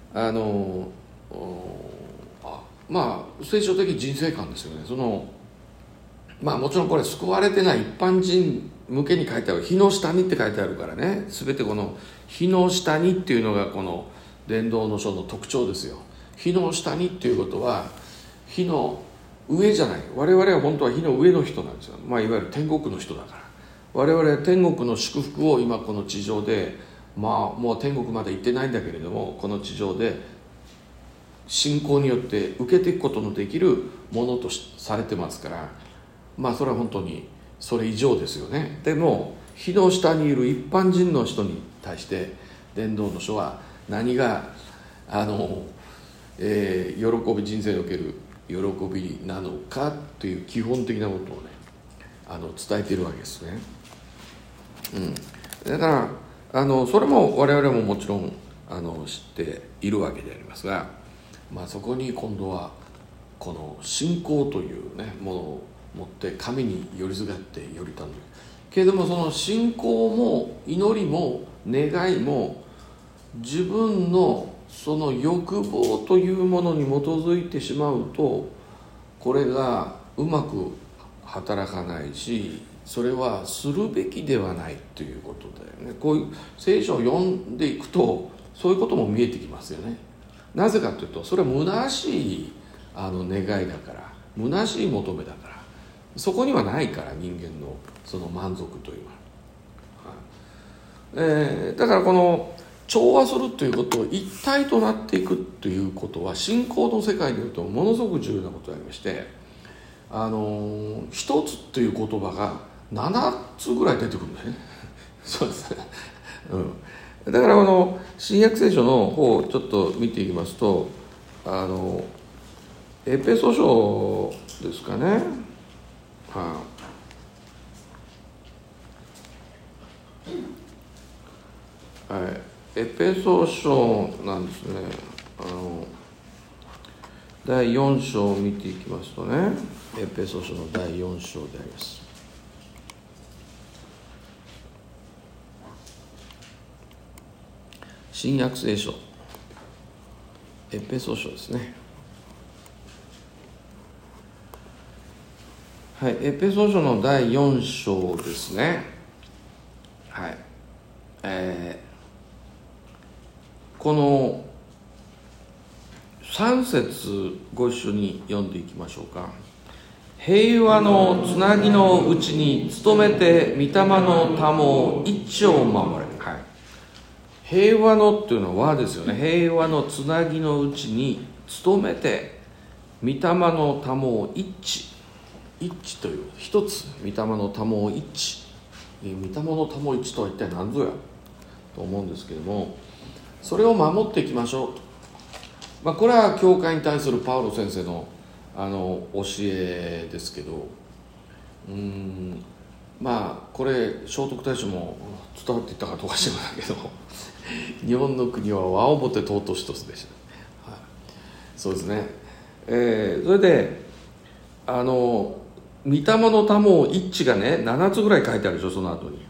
まあ聖書的人生観ですよね。まあもちろんこれ救われてない一般人向けに書いてある、火の下にって書いてあるからね、全てこの火の下にっていうのがこの伝道の書の特徴ですよ。火の下にっていうことは火の上じゃない、我々は本当は火の上の人なんですよ。まあいわゆる天国の人だから、我々は天国の祝福を今この地上で、まあもう天国まで行ってないんだけれども、この地上で信仰によって受けていくことのできるものとされてますから、まあそれは本当にそれ以上ですよね。でも火の下にいる一般人の人に対して伝道の書は何が喜び、人生における喜びなのかという基本的なことをね伝えているわけですね。だからそれも我々ももちろん知っているわけでありますが、まあ、そこに今度はこの信仰というねものを持って神に寄りすがって寄りたんでけれども、その信仰も祈りも願いも自分のその欲望というものに基づいてしまうと、これがうまく働かないし、それはするべきではないということだよね。こういう聖書を読んでいくとそういうことも見えてきますよね。なぜかというと、それは虚しい願いだから、虚しい求めだから、そこにはないから、人間のその満足というのは、だからこの調和するということを一体となっていくということは信仰の世界でいうとものすごく重要なことでありまして、一つという言葉が7つぐらい出てくるんだよねそうですね、だから新約聖書の方をちょっと見ていきますと、エペソ書ですかね、エペソ書なんですね。第4章を見ていきますとね、エペソ書の第4章であります。新約聖書エペソ書ですね。はい、エペソ書の第4章ですね。はい、この3節ご一緒に読んでいきましょうか。平和のつなぎのうちに努めて御霊の賜を一致を守れ。はい、平和のっていうのは和ですよね。平和のつなぎのうちに努めて御霊の賜を一致という一つ、御霊の賜を一致、御霊の賜を一致とは一体何ぞやと思うんですけども、それを守っていきましょうと、これは教会に対するパウロ先生の教えですけど、これ聖徳太子も伝わっていったかどうか知らないけど日本の国は和をもて尊しとすでした、はい、そうですね、それで御霊の賜を一致がね7つぐらい書いてあるでしょ、その後に。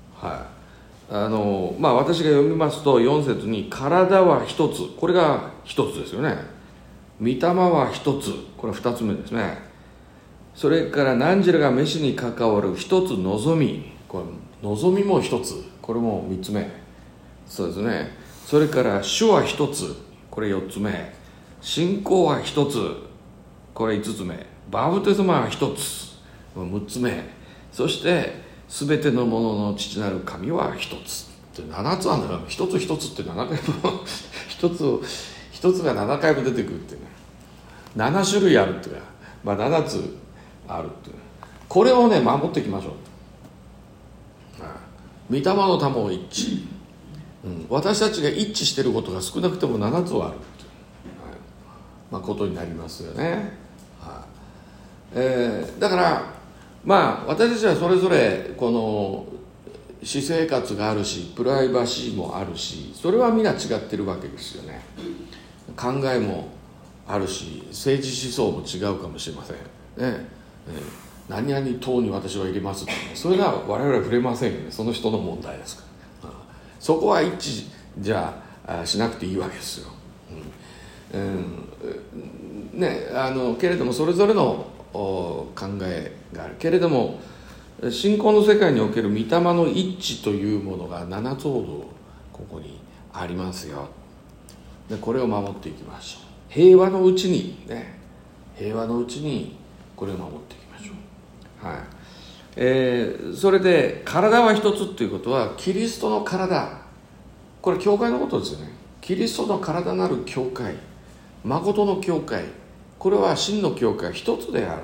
私が読みますと4節に体は一つ、これが一つですよね。御霊は一つ、これは2つ目ですね。それから何時らが飯に関わる一つ望み、これ望みも一つ、これも3つ目。そうですね。それから主は一つ、これ4つ目。信仰は一つ、これ5つ目。バプテスマは一つ、6つ目。そして全てのものの父なる神は一つって7つあるんだよ。一つ一つって7回も一一つが7回も出てくるっていうね、7種類あるっていうか、7つあるっていう、これをね守っていきましょう。御霊の玉を一致、私たちが一致していることが少なくても7つはあるっていう、ことになりますよね。だから私たちはそれぞれこの私生活があるし、プライバシーもあるし、それは皆違ってるわけですよね。考えもあるし、政治思想も違うかもしれませんね。何々党に私は入れますって、それは我々は触れませんよね。その人の問題ですから、そこは一致じゃしなくていいわけですよ。けれどもそれぞれの考えがあるけれども、信仰の世界における御霊の一致というものが7つほどここにありますよ。でこれを守っていきましょう。平和のうちにね、平和のうちにこれを守っていきましょう。それで体は一つということは、キリストの体、これ教会のことですよね。キリストの体なる教会、誠の教会、これは真の教会一つである。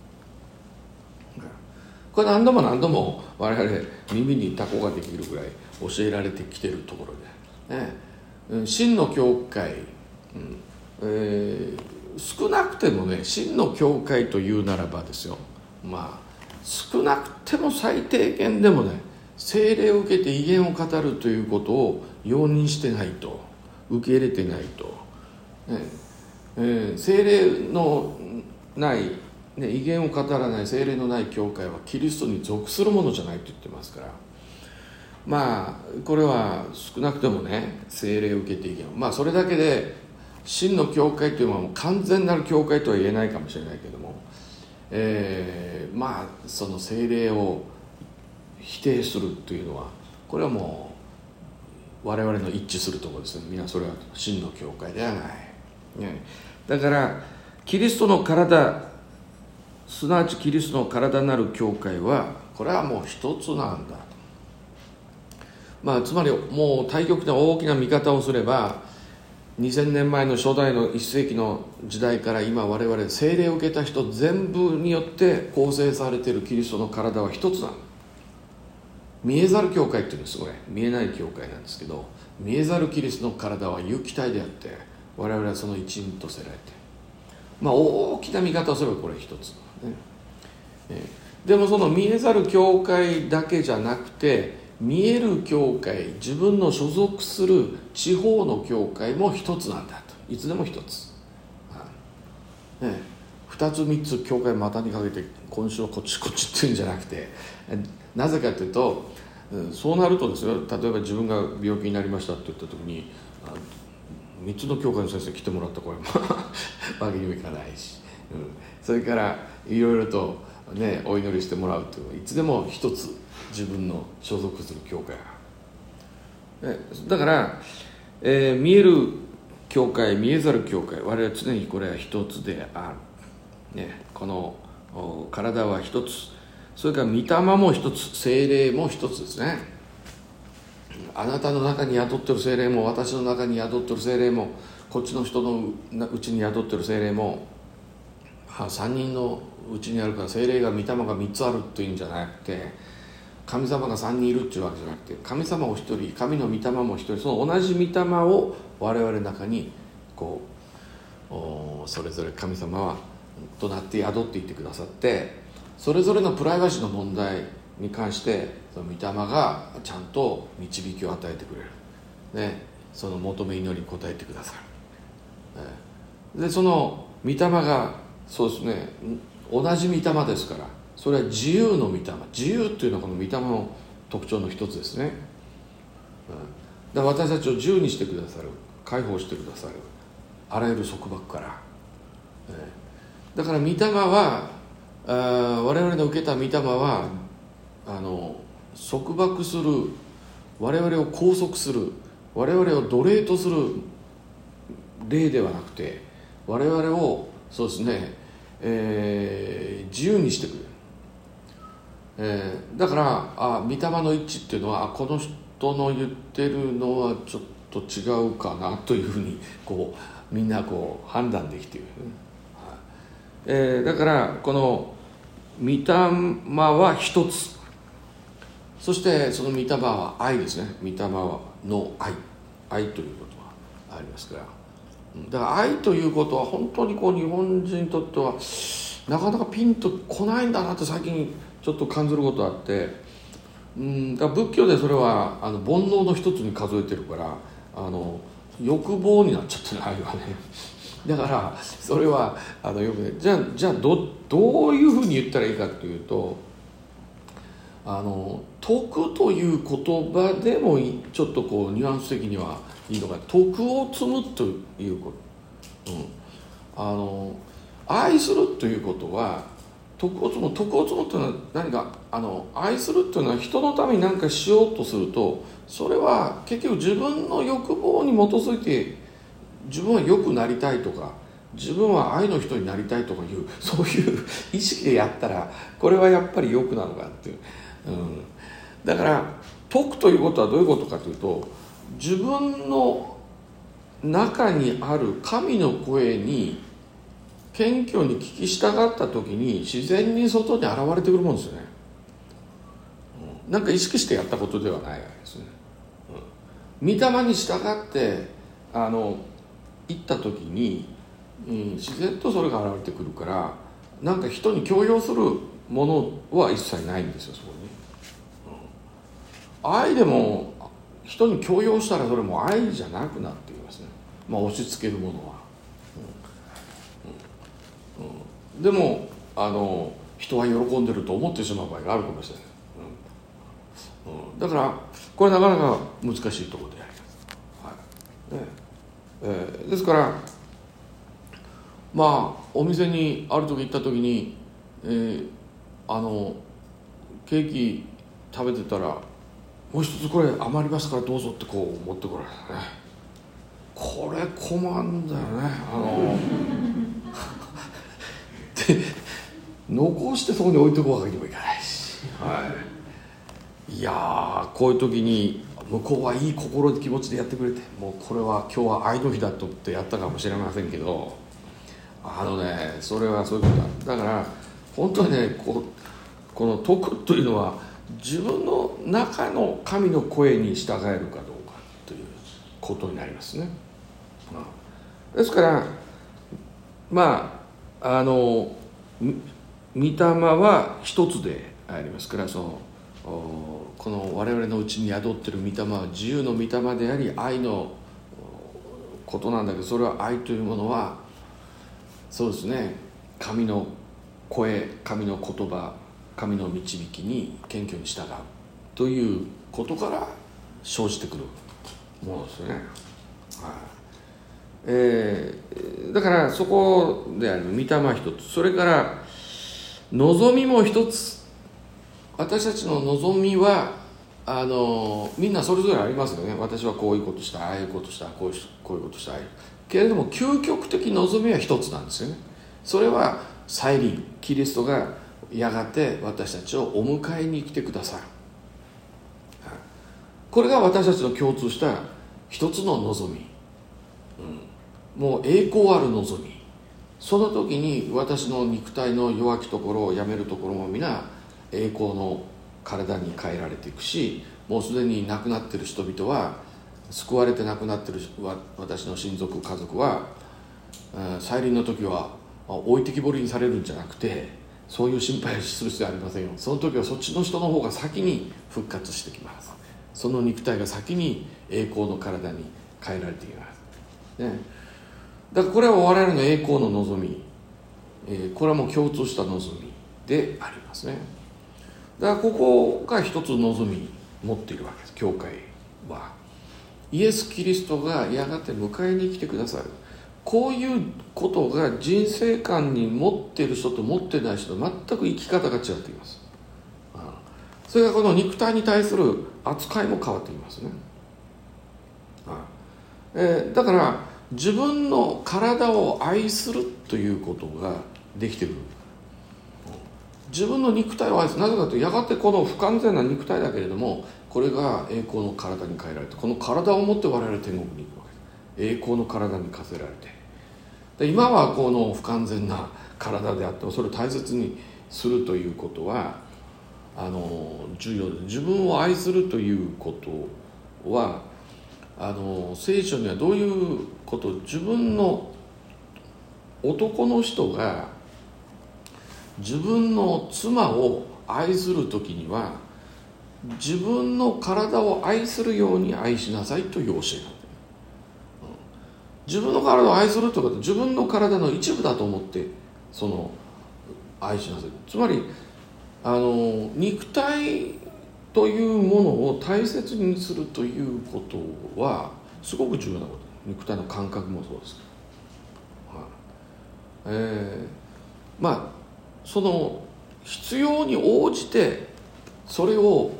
これ何度も何度も我々耳にタコができるぐらい教えられてきているところで、真の教会、少なくてもね、真の教会というならばですよ、少なくても最低限でもね、聖霊を受けて異言を語るということを容認してないと、受け入れてないと、聖霊のない、異言を語らない聖霊のない教会はキリストに属するものじゃないと言ってますから、これは少なくてもね、聖霊を受けて異言、それだけで真の教会というのはもう完全なる教会とは言えないかもしれないけども、その聖霊を否定するというのは、これはもう我々の一致するところですね。皆それは真の教会ではない、だからキリストの体、すなわちキリストの体なる教会は、これはもう一つなんだ。つまりもう対極的な大きな見方をすれば、2000年前の初代の1世紀の時代から今我々聖霊を受けた人全部によって構成されているキリストの体は一つなんだ。見えざる教会っていうんです。これ見えない教会なんですけど、見えざるキリストの体は有機体であって、我々はその一員とせられて、大きな見方をすればこれ一つ、でもその見えざる教会だけじゃなくて、見える教会、自分の所属する地方の教会も一つなんだと。いつでも一つ、二つ三つ教会股にかけて今週はこっちこっちっていうんじゃなくて、なぜかというと、そうなるとですよ、例えば自分が病気になりましたって言った時に、3つの教会の先生来てもらった声もわけにもいかないし、それからいろいろとね、お祈りしてもらうというのは、いつでも一つ自分の所属する教会が、だから、見える教会、見えざる教会、我々は常にこれは一つである、この体は一つ、それから御霊も一つ、聖霊も一つですね。あなたの中に宿ってる聖霊も、私の中に宿ってる聖霊も、こっちの人のうちに宿ってる聖霊も、3人のうちにあるから聖霊が御霊が3つあるというんじゃなくて、神様が3人いるっていうわけじゃなくて、神様を1人、神の御霊も1人、その同じ御霊を我々の中にこうそれぞれ神様はとなって宿っていってくださって、それぞれのプライバシーの問題に関してその御霊がちゃんと導きを与えてくれる、その求め祈りに応えてくださる、でその御霊がそうですね、同じ御霊ですから、それは自由の御霊、自由というのはこの御霊の特徴の一つですね、だから私たちを自由にしてくださる、解放してくださる、あらゆる束縛から、だから御霊は我々の受けた御霊は束縛する、我々を拘束する、我々を奴隷とする霊ではなくて、我々をそうですね、自由にしてくれる、だから御霊の一致っていうのは、この人の言ってるのはちょっと違うかなというふうにこうみんな判断できている、だからこの御霊は一つ、そしてその御霊は愛ですね。御霊の愛ということがありますから、だから愛ということは本当に日本人にとってはなかなかピンとこないんだなって最近ちょっと感じることがあって、だから仏教でそれは煩悩の一つに数えてるから、欲望になっちゃってる愛はね。だからそれはよくね、じゃあどういうふうに言ったらいいかというと、徳という言葉でもちょっとニュアンス的にはいいのか、徳を積むということ、愛するということは徳を積むというのは何か、愛するというのは人のために何かしようとすると、それは結局自分の欲望に基づいて、自分は良くなりたいとか、自分は愛の人になりたいとかいう、そういう意識でやったらこれはやっぱり良くなのかっていう、だから徳ということはどういうことかというと、自分の中にある神の声に謙虚に聞き従った時に自然に外に現れてくるもんですよね。なんか意識してやったことではないわけですね。御霊に従って行った時に、自然とそれが現れてくるから、なんか人に強要するものは一切ないんですよ、そこに。愛でも人に強要したらそれも愛じゃなくなっていますね。押し付けるものは、でも人は喜んでると思ってしまう場合があるかもしれない、だからこれなかなか難しいところであります、ですからお店にある時行った時に、ケーキ食べてたら、もう一つこれ余りましたからどうぞって持ってこられたね。これ困るんだよね。で残してそこに置いておくわけにもいかないし、いやこういう時に向こうはいい心の気持ちでやってくれて、もうこれは今日は愛の日だとってやったかもしれませんけど、それはそういうことだ。だから本当にね、この徳というのは自分の中の神の声に従えるかどうかということになりますね。ですから御霊は一つでありますから、この我々のうちに宿っている御霊は自由の御霊であり、愛のことなんだけど、それは愛というものはそうですね、神の声、神の言葉、神の導きに謙虚に従うということから生じてくるものですね。だからそこである御霊一つ、それから望みも一つ。私たちの望みはみんなそれぞれありますよね。私はこういうことしたい、ああいうことしたい、こういうことしたいけれども、究極的望みは一つなんですよね。それは再臨、キリストがやがて私たちをお迎えに来てくださる。これが私たちの共通した一つの望み、もう栄光ある望み。その時に私の肉体の弱きところをやめるところも皆栄光の体に変えられていくし、もうすでに亡くなっている人々は、救われて亡くなっている私の親族家族は再臨の時は置いてきぼりにされるんじゃなくて、そういう心配をする必要はありませんよ。その時はそっちの人の方が先に復活してきます。その肉体が先に栄光の体に変えられています、ね。だからこれは我々の栄光の望み、これはもう共通した望みでありますね。だからここが一つ望み持っているわけです。教会はイエス・キリストがやがて迎えに来てくださる。こういうことが人生観に持っている人と持っていない人と全く生き方が違っています。それがこの肉体に対する扱いも変わっていますね。だから自分の体を愛するということができてくる。自分の肉体を愛する。なぜかというと、やがてこの不完全な肉体だけれども、これが栄光の体に変えられて、この体を持って我々天国に行くわけです。栄光の体に課せられて、 で今はこの不完全な体であってもそれを大切にするということは重要で、自分を愛するということは聖書にはどういうこと、自分の男の人が自分の妻を愛するときには自分の体を愛するように愛しなさいという教えなんだよ、自分の体を愛するということは自分の体の一部だと思って愛しなさい。つまり肉体というものを大切にするということはすごく重要なこと。肉体の感覚もそうですけど、その必要に応じてそれを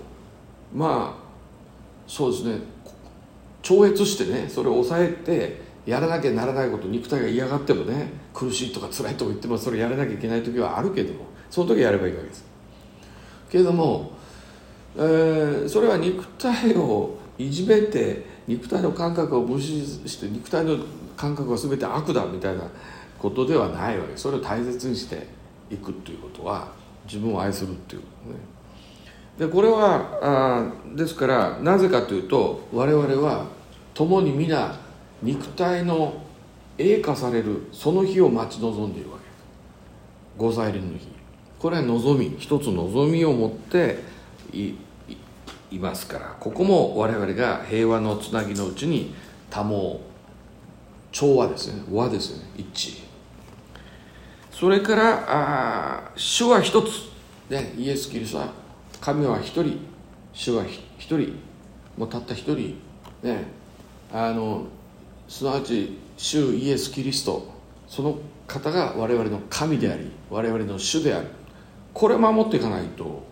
そうですね、超越してね、それを抑えてやらなきゃならないこと、肉体が嫌がってもね、苦しいとか辛いとか言ってもそれやらなきゃいけない時はあるけども、その時はやればいいわけですけれども、それは肉体をいじめて肉体の感覚を無視して肉体の感覚は全て悪だみたいなことではないわけです。それを大切にしていくということは自分を愛するっていうことね。でこれはですからなぜかというと、我々は共に皆肉体の栄化されるその日を待ち望んでいるわけです。御再臨の日、これは望み、一つ望みを持っていますから、ここも我々が平和のつなぎのうちに保う調和ですね、和ですね、一致。それから主は一つ、ね、イエス・キリストは神は一人、主は一人、もうたった一人、ね、すなわち主イエス・キリスト、その方が我々の神であり我々の主である。これを守っていかないと、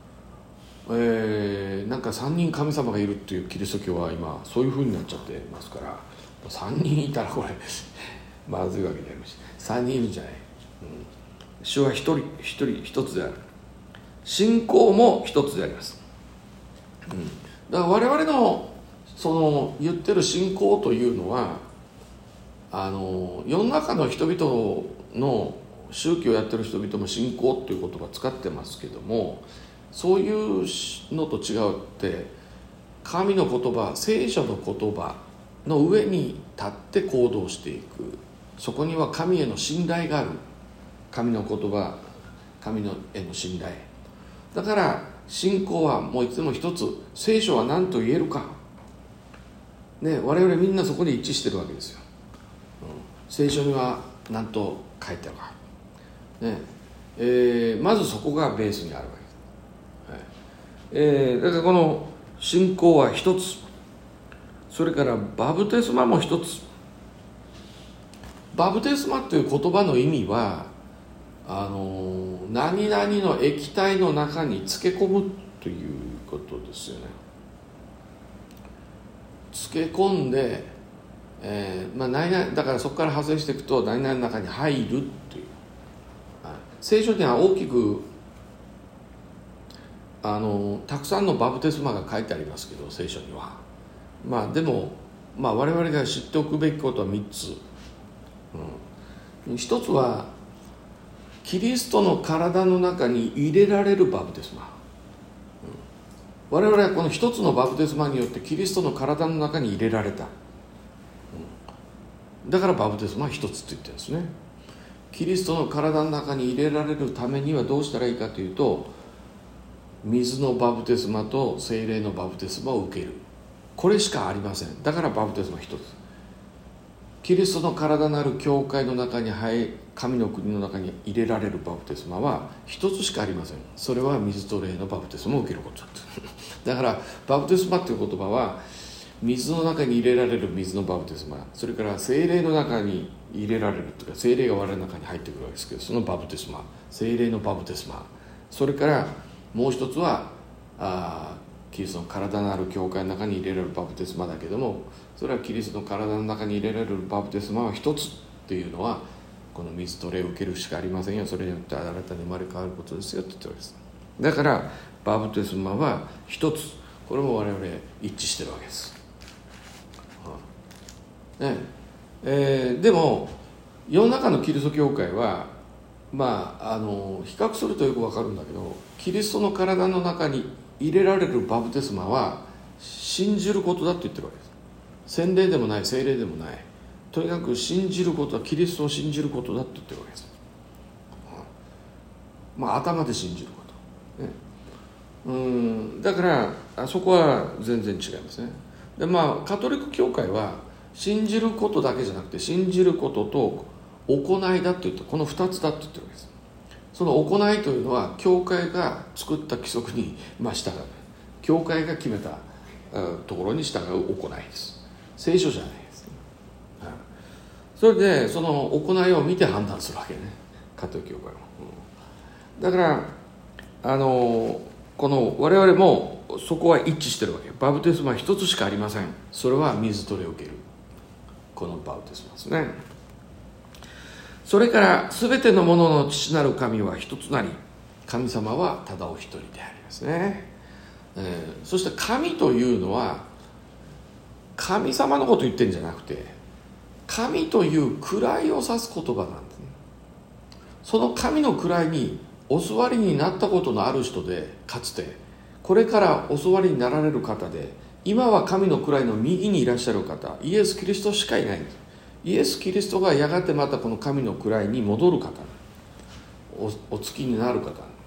なんか3人神様がいるっていうキリスト教は今そういう風になっちゃってますから、3人いたらこれまずいわけでありますし、3人いるんじゃない、主は一つである。信仰も一つであります、だから我々のその言ってる信仰というのは世の中の人々の宗教をやってる人々も信仰という言葉を使ってますけども、そういうのと違うって神の言葉、聖書の言葉の上に立って行動していく。そこには神への信頼がある。神の言葉、神への信頼だから信仰はもういつでも一つ、聖書は何と言えるか、ね、我々みんなそこで一致してるわけですよ、聖書には何と書いてあるか、ねまずそこがベースにあるわけです、だからこの信仰は一つ、それからバプテスマも一つ。バプテスマという言葉の意味は何々の液体の中に漬け込むということですよね。漬け込んで、何々だからそこから派生していくと何々の中に入るという、聖書には大きくたくさんのバプテスマが書いてありますけど、聖書にはでも、我々が知っておくべきことは3つ、一つはキリストの体の中に入れられるバプテスマ、我々はこの一つのバプテスマによってキリストの体の中に入れられた、だからバプテスマは一つって言ってるんですね。キリストの体の中に入れられるためにはどうしたらいいかというと、水のバプテスマと聖霊のバプテスマを受ける、これしかありません。だからバプテスマ一つ。キリストの体なる教会の中に神の国の中に入れられるバプテスマは一つしかありません。それは水と霊のバプテスマを受けることだだからバプテスマという言葉は水の中に入れられる水のバプテスマ、それから聖霊の中に入れられるというか、聖霊が我々の中に入ってくるわけですけど、そのバプテスマ、聖霊のバプテスマ、それからもう一つはキリストの体のある教会の中に入れられるバプテスマだけども、それはキリストの体の中に入れられるバプテスマは一つっていうのは、この水と霊を受けるしかありませんよ、それによって新たに生まれ変わることですよって言ってるわけです。だからバプテスマは一つ、これも我々一致してるわけです、でも世の中のキリスト教会は比較するとよく分かるんだけど、キリストの体の中に入れられるバプテスマは信じることだと言ってるわけです。洗礼でもない聖霊でもない、とにかく信じることはキリストを信じることだと言ってるわけです。頭で信じること、ね、だからそこは全然違いますね。でカトリック教会は信じることだけじゃなくて、信じることと行いだと言って、この2つだと言ってるわけです。その行いというのは教会が作った規則に従う、教会が決めたところに従う行いです。聖書じゃないです、ね。それでその行いを見て判断するわけね、カトリック教会は。だからこの我々もそこは一致してるわけ。バプテスマは一つしかありません。それは水取りを受ける、このバプテスマですね。それから全てのものの父なる神は一つなり、神様はただお一人でありますね。そして神というのは神様のことを言ってるんじゃなくて、神という位を指す言葉なんですね。その神の位にお座りになったことのある人で、かつてこれからお座りになられる方で、今は神の位の右にいらっしゃる方、イエス・キリストしかいないんです。イエス・キリストがやがてまたこの神の位に戻る方、お付きになる方、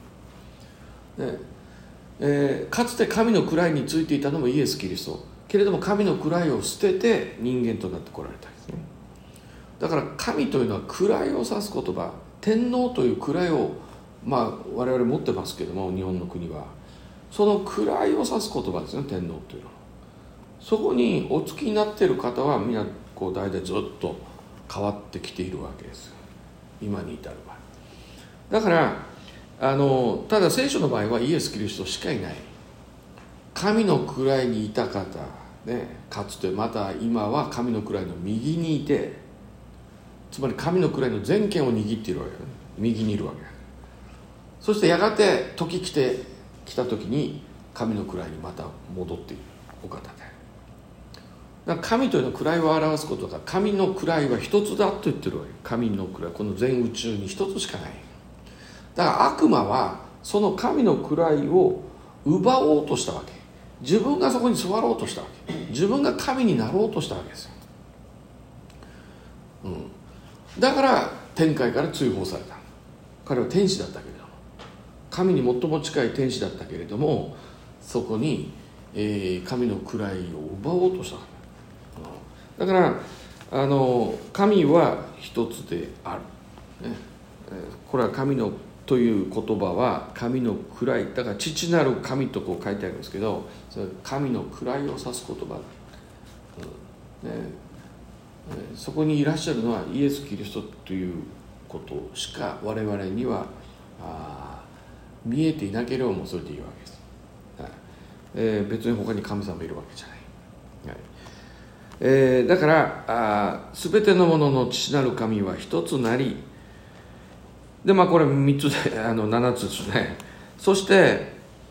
かつて神の位についていたのもイエス・キリストけれども、神の位を捨てて人間となってこられたんですね。だから神というのは位を指す言葉、天皇という位を我々持ってますけども、日本の国はその位を指す言葉ですね、天皇というのは。そこにお付きになっている方は皆代々ずっと変わってきているわけです、今に至る場合。だからただ聖書の場合はイエス・キリストしかいない、神の位にいた方、かつてまた今は神の位の右にいて、つまり神の位の全権を握っているわけ、右にいるわけ。そしてやがて時来た時に神の位にまた戻っているお方で、だから神というのは位を表すことが、神の位は一つだと言ってるわけ。神の位、この全宇宙に一つしかない。だから悪魔はその神の位を奪おうとしたわけ。自分がそこに座ろうとしたわけ。自分が神になろうとしたわけですよ、だから天界から追放された。彼は天使だったけれども、神に最も近い天使だったけれども、そこに、神の位を奪おうとした。だから神は一つである、これは神のという言葉は神の位、だから父なる神とこう書いてあるんですけど、それは神の位を指す言葉、そこにいらっしゃるのはイエス・キリストということしか我々には見えていなければもうそれでいいわけです、別に他に神様いるわけじゃない、だから全てのものの父なる神は一つなり、でこれ3つで7つですね。そして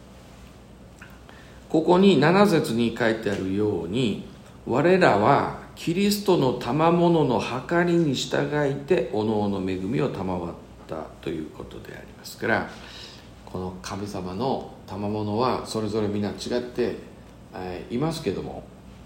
ここに7節に書いてあるように、我らはキリストの賜物の計りに従いておのおの恵みを賜ったということでありますから、この神様の賜物はそれぞれ皆違っていますけども、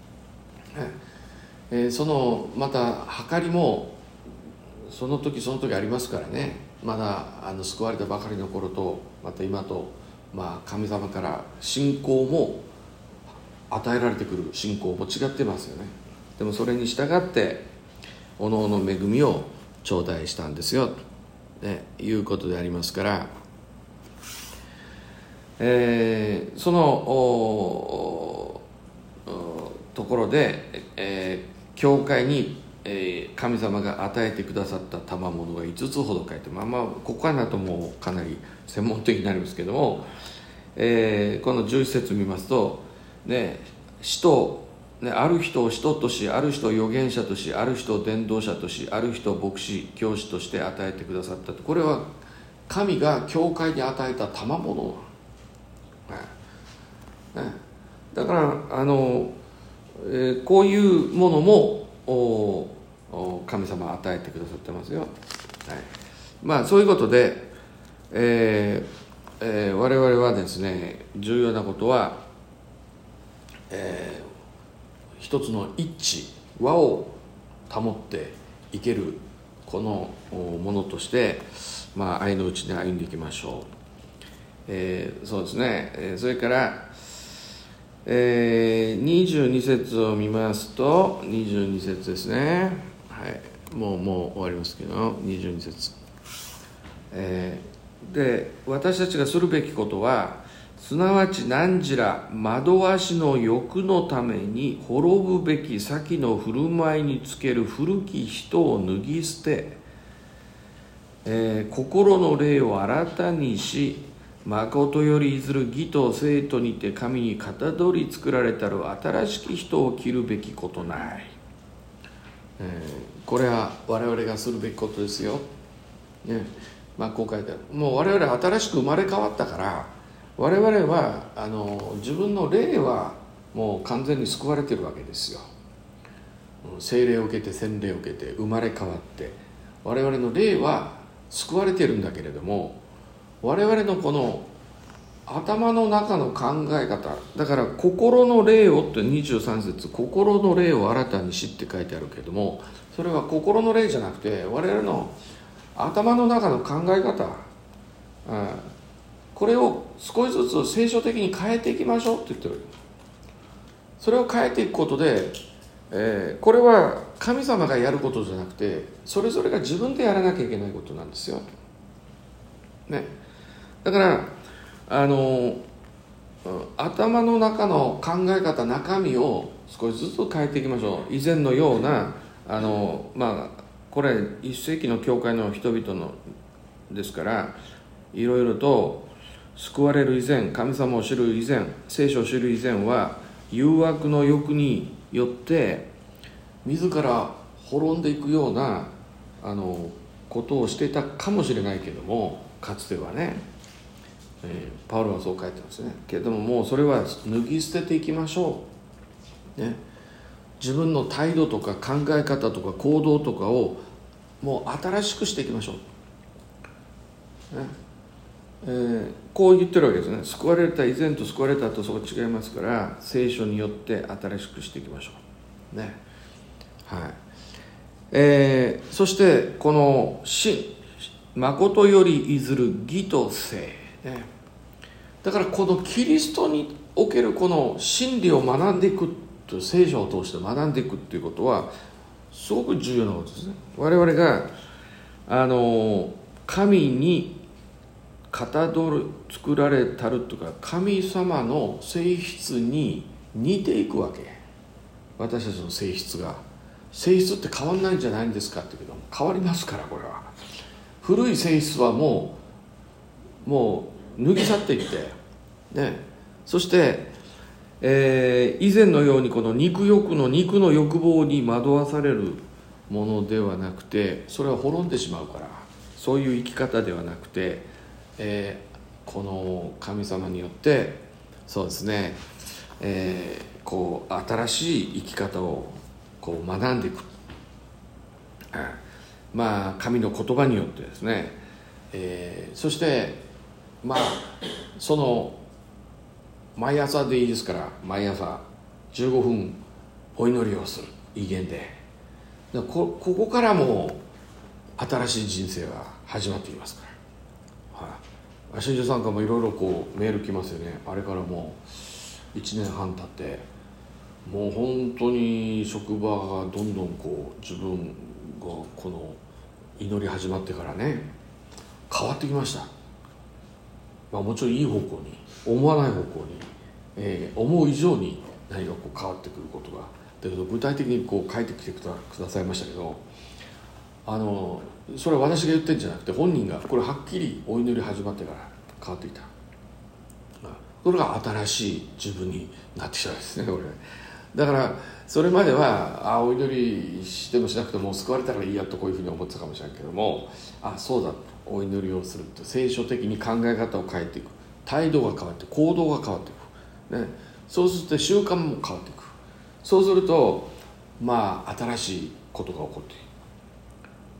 そのまた計りもその時その時ありますからね。まだ救われたばかりの頃とまた今と、神様から信仰も与えられてくる信仰も違ってますよね。でもそれに従っておのおの恵みを頂戴したんですよと、いうことでありますから、そのところで、教会に神様が与えてくださった賜物が5つほど書いて、ここからだともうかなり専門的になりますけども、この11節見ますと、使徒、ある人を使徒とし、ある人を預言者とし、ある人を伝道者とし、ある人を牧師教師として与えてくださったと。これは神が教会に与えた賜物、だからこういうものも神様は与えてくださってますよ。はい、そういうことで、我々はですね、重要なことは、一つの一致和を保っていけるこのものとして、愛のうちに歩んでいきましょう。そうですね、それから、22節を見ますと、22節ですね、はい、もう終わりますけど、22節、で、私たちがするべきことは、すなわち汝ら惑わしの欲のために滅ぶべき先の振る舞いにつける古き人を脱ぎ捨て、心の霊を新たにし、誠よりいずる義と聖とにて神にかたどり作られたる新しき人を着るべきことない。これは我々がするべきことですよ、ね。こう書いてある。もう我々は新しく生まれ変わったから、我々は自分の霊はもう完全に救われているわけですよ。聖霊を受けて洗霊を受けて生まれ変わって、我々の霊は救われているんだけれども、我々のこの頭の中の考え方だから、心の霊をって23節、心の霊を新たにしって書いてあるけれども、それは心の霊じゃなくて我々の頭の中の考え方、これを少しずつ聖書的に変えていきましょうって言ってる。それを変えていくことで、これは神様がやることじゃなくて、それぞれが自分でやらなきゃいけないことなんですよ、ね。だから頭の中の考え方、中身を少しずつ変えていきましょう。以前のようなこれ1世紀の教会の人々のですから、いろいろと救われる以前、神様を知る以前、聖書を知る以前は誘惑の欲によって自ら滅んでいくようなことをしていたかもしれないけども、かつてはね、パウロはそう書いてますね。けれども、もうそれは脱ぎ捨てていきましょう、ね。自分の態度とか考え方とか行動とかをもう新しくしていきましょう、ね。こう言ってるわけですね。救われた以前と救われた後、そこ違いますから、聖書によって新しくしていきましょう、ね。はい。そしてこの誠よりいずる義と聖、ね。だからこのキリストにおけるこの真理を学んでいく、聖書を通して学んでいくっていうことはすごく重要なことですね。我々が神にかたどる作られたるというか、神様の性質に似ていくわけ。私たちの性質って変わんないんじゃないんですかって言うけども、変わりますから。これは古い性質はもう脱ぎ去っていって、ね。そして以前のようにこの肉の欲望に惑わされるものではなくて、それは滅んでしまうから、そういう生き方ではなくて、この神様によってそうですね、こう新しい生き方をこう学んでいく、神の言葉によってですね、そしてその毎朝でいいですから、毎朝15分お祈りをする、威厳で。ここからも新しい人生が始まっていますから、信者さんからもいろいろこうメール来ますよね。あれからもう1年半経って、もう本当に職場がどんどんこう自分がこの祈り始まってからね、変わってきました。もちろんいい方向に、思わない方向に、思う以上に何かこう変わってくることが、だけど具体的にこう書いてきてくださいましたけど、それは私が言ってるんじゃなくて、本人がこれはっきりお祈り始まってから変わってきた。それが新しい自分になってきたんですね、これ。だからそれまではお祈りしてもしなくても救われたらいいやとこういうふうに思ってたかもしれないけども、そうだと、お祈りをすると聖書的に考え方を変えていく、態度が変わって行動が変わっていく、ね。そうすると習慣も変わっていく。そうすると新しいことが起こっていく。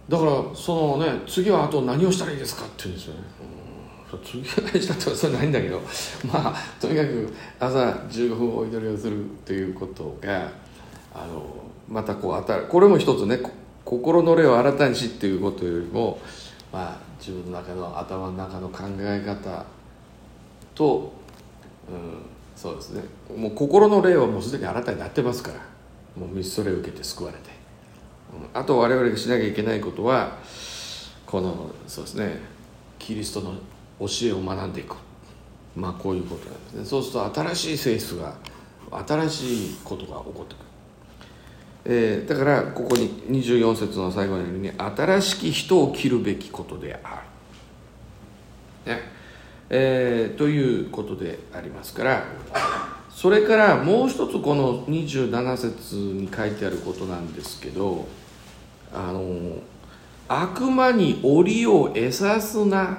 だからそのね、次はあと何をしたらいいですかって言うんですよね。次は何したってそれないんだけど、まあとにかく朝15分お祈りをするということがまたこれも一つね、心の霊を新たにしっていうことよりも、まあ自分の中の頭の中の考え方と、そうですね、もう心の霊はもうすでに新たになってますから、もうそれを受けて救われて、あと我々がしなきゃいけないことはそうですね、キリストの教えを学んでいく、まあこういうことなんですね。そうすると新しい性質が、新しいことが起こってくる。だからここに24節の最後にあるように、新しき人を着るべきことである、ね、ということでありますから、それからもう一つこの27節に書いてあることなんですけど、悪魔に檻を得さすな。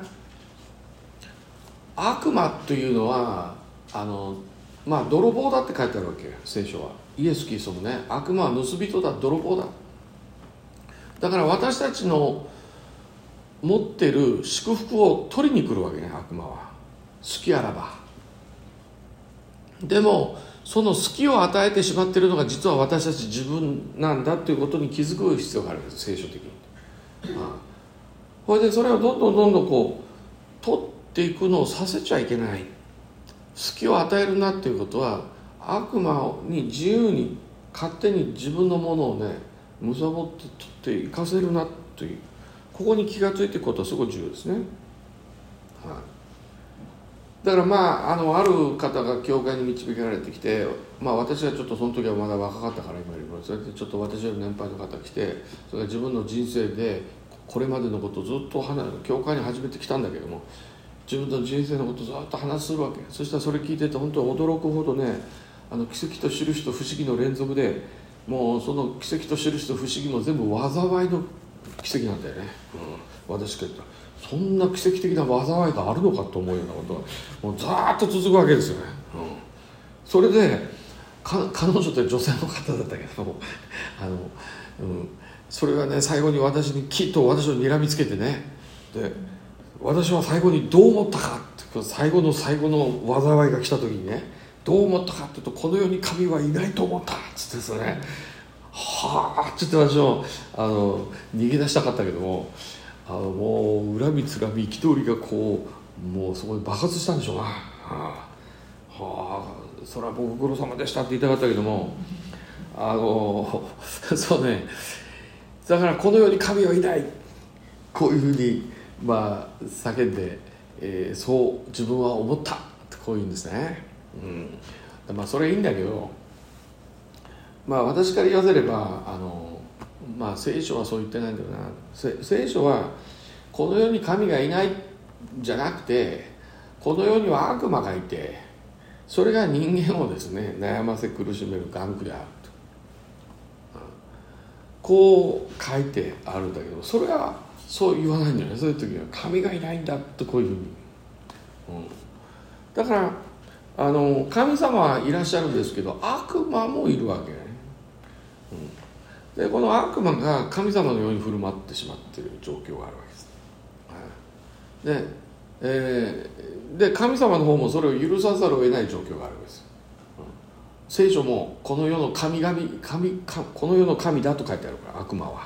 悪魔というのはまあ泥棒だって書いてあるわけよ、聖書は。イエス・キリストもね、悪魔は盗人だ、泥棒だ。だから私たちの持ってる祝福を取りに来るわけね、悪魔は。好きあらば。でもその好きを与えてしまっているのが実は私たち自分なんだということに気づく必要があるんです、聖書的に。それでそれをどんどんこう取っていくのをさせちゃいけない。好きを与えるなっていうことは、悪魔に自由に勝手に自分のものをね、貪って取っていかせるなという、ここに気がついていくことはすごい重要ですね。だからある方が教会に導かれてきて、私はちょっとその時はまだ若かったから今よりも、それでちょっと私より年配の方が来て、それが自分の人生でこれまでのことをずっと教会に始めてきたんだけども、自分の人生のことをずっと話するわけ。そしたらそれ聞いてて本当に驚くほどね、奇跡と印と不思議の連続で、もうその奇跡と印と不思議も全部災いの奇跡なんだよね。私が言ったそんな奇跡的な災いがあるのかと思うようなことがもうざーっと続くわけですよね。それで彼女って女性の方だったけどそれがね、最後に私にきっと私を睨みつけてね、で私は最後にどう思ったかって、最後の災いが来た時にね、どう思ったかっていうと、この世に神はいないと思ったっつってですね、はあって言って私も逃げ出したかったけども、もう恨みつらみ憤りがこうもうそこに爆発したんでしょうな。それはご苦労様でしたって言いたかったけども、そうね、だからこの世に神はいない、こういうふうに叫んで、そう自分は思ったってこういうんですね。それいいんだけど、私から言わせれば聖書はそう言ってないんだよな。聖書はこの世に神がいないんじゃなくて、この世には悪魔がいて、それが人間をですね悩ませ苦しめる頑固であると、こう書いてあるんだけど、それはそう言わないんだよね。そういう時は神がいないんだとこういうふうに、だから神様はいらっしゃるんですけど、悪魔もいるわけね。でこの悪魔が神様のように振る舞ってしまっている状況があるわけです。で神様の方もそれを許さざるを得ない状況があるわけです。聖書もこの世のこの世の神だと書いてあるから、悪魔は。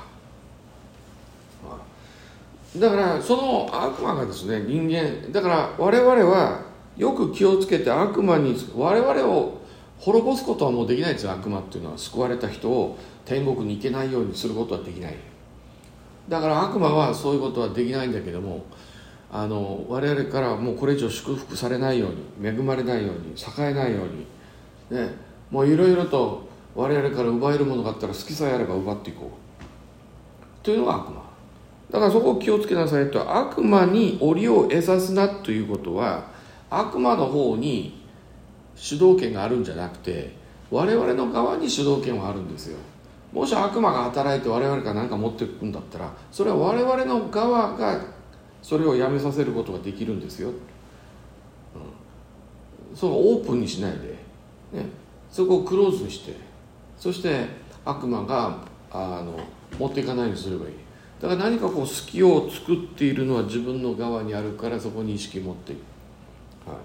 だからその悪魔がですね、人間だから我々はよく気をつけて、悪魔に我々を滅ぼすことはもうできないんですよ。悪魔っていうのは救われた人を天国に行けないようにすることはできない。だから悪魔はそういうことはできないんだけども、我々からもうこれ以上祝福されないように、恵まれないように、栄えないように、もういろいろと我々から奪えるものがあったら好きさえあれば奪っていこうというのが悪魔だから、そこを気をつけなさいと。悪魔に檻を得さすなということは、悪魔の方に主導権があるんじゃなくて、我々の側に主導権はあるんですよ。もし悪魔が働いて我々が何か持っていくんだったら、それは我々の側がそれをやめさせることができるんですよ。そのオープンにしないで、そこをクローズにして、そして悪魔が持っていかないようにすればいい。 だから何かこう隙を作っているのは自分の側にあるから、そこに意識を持っていく、はい、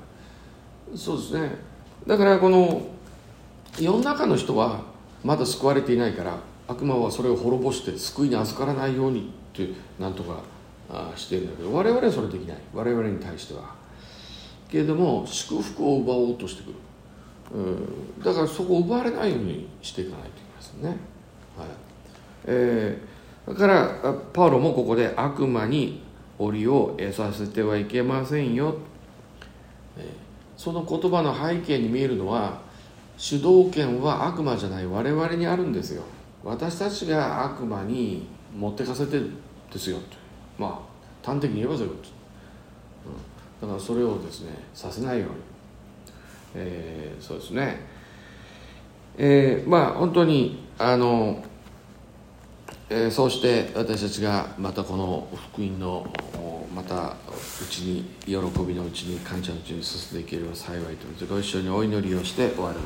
そうですね。だからこの世の中の人はまだ救われていないから、悪魔はそれを滅ぼして救いに預からないようにってなんとかしているんだけど、我々はそれできない。我々に対してはけれども祝福を奪おうとしてくる。だからそこを奪われないようにしていかないといけないですね、はい。だからパウロもここで悪魔に檻を得させてはいけませんよ、その言葉の背景に見えるのは、主導権は悪魔じゃない我々にあるんですよ。私たちが悪魔に持ってかせてるんですよと、まあ端的に言えばそういうこと、だからそれをですねさせないように、そうですね、まあ本当にそうして私たちがまたこの福音のまたうちに喜びのうちに感謝のうちに進んでいければ幸いと思って、ご一緒にお祈りをして終わる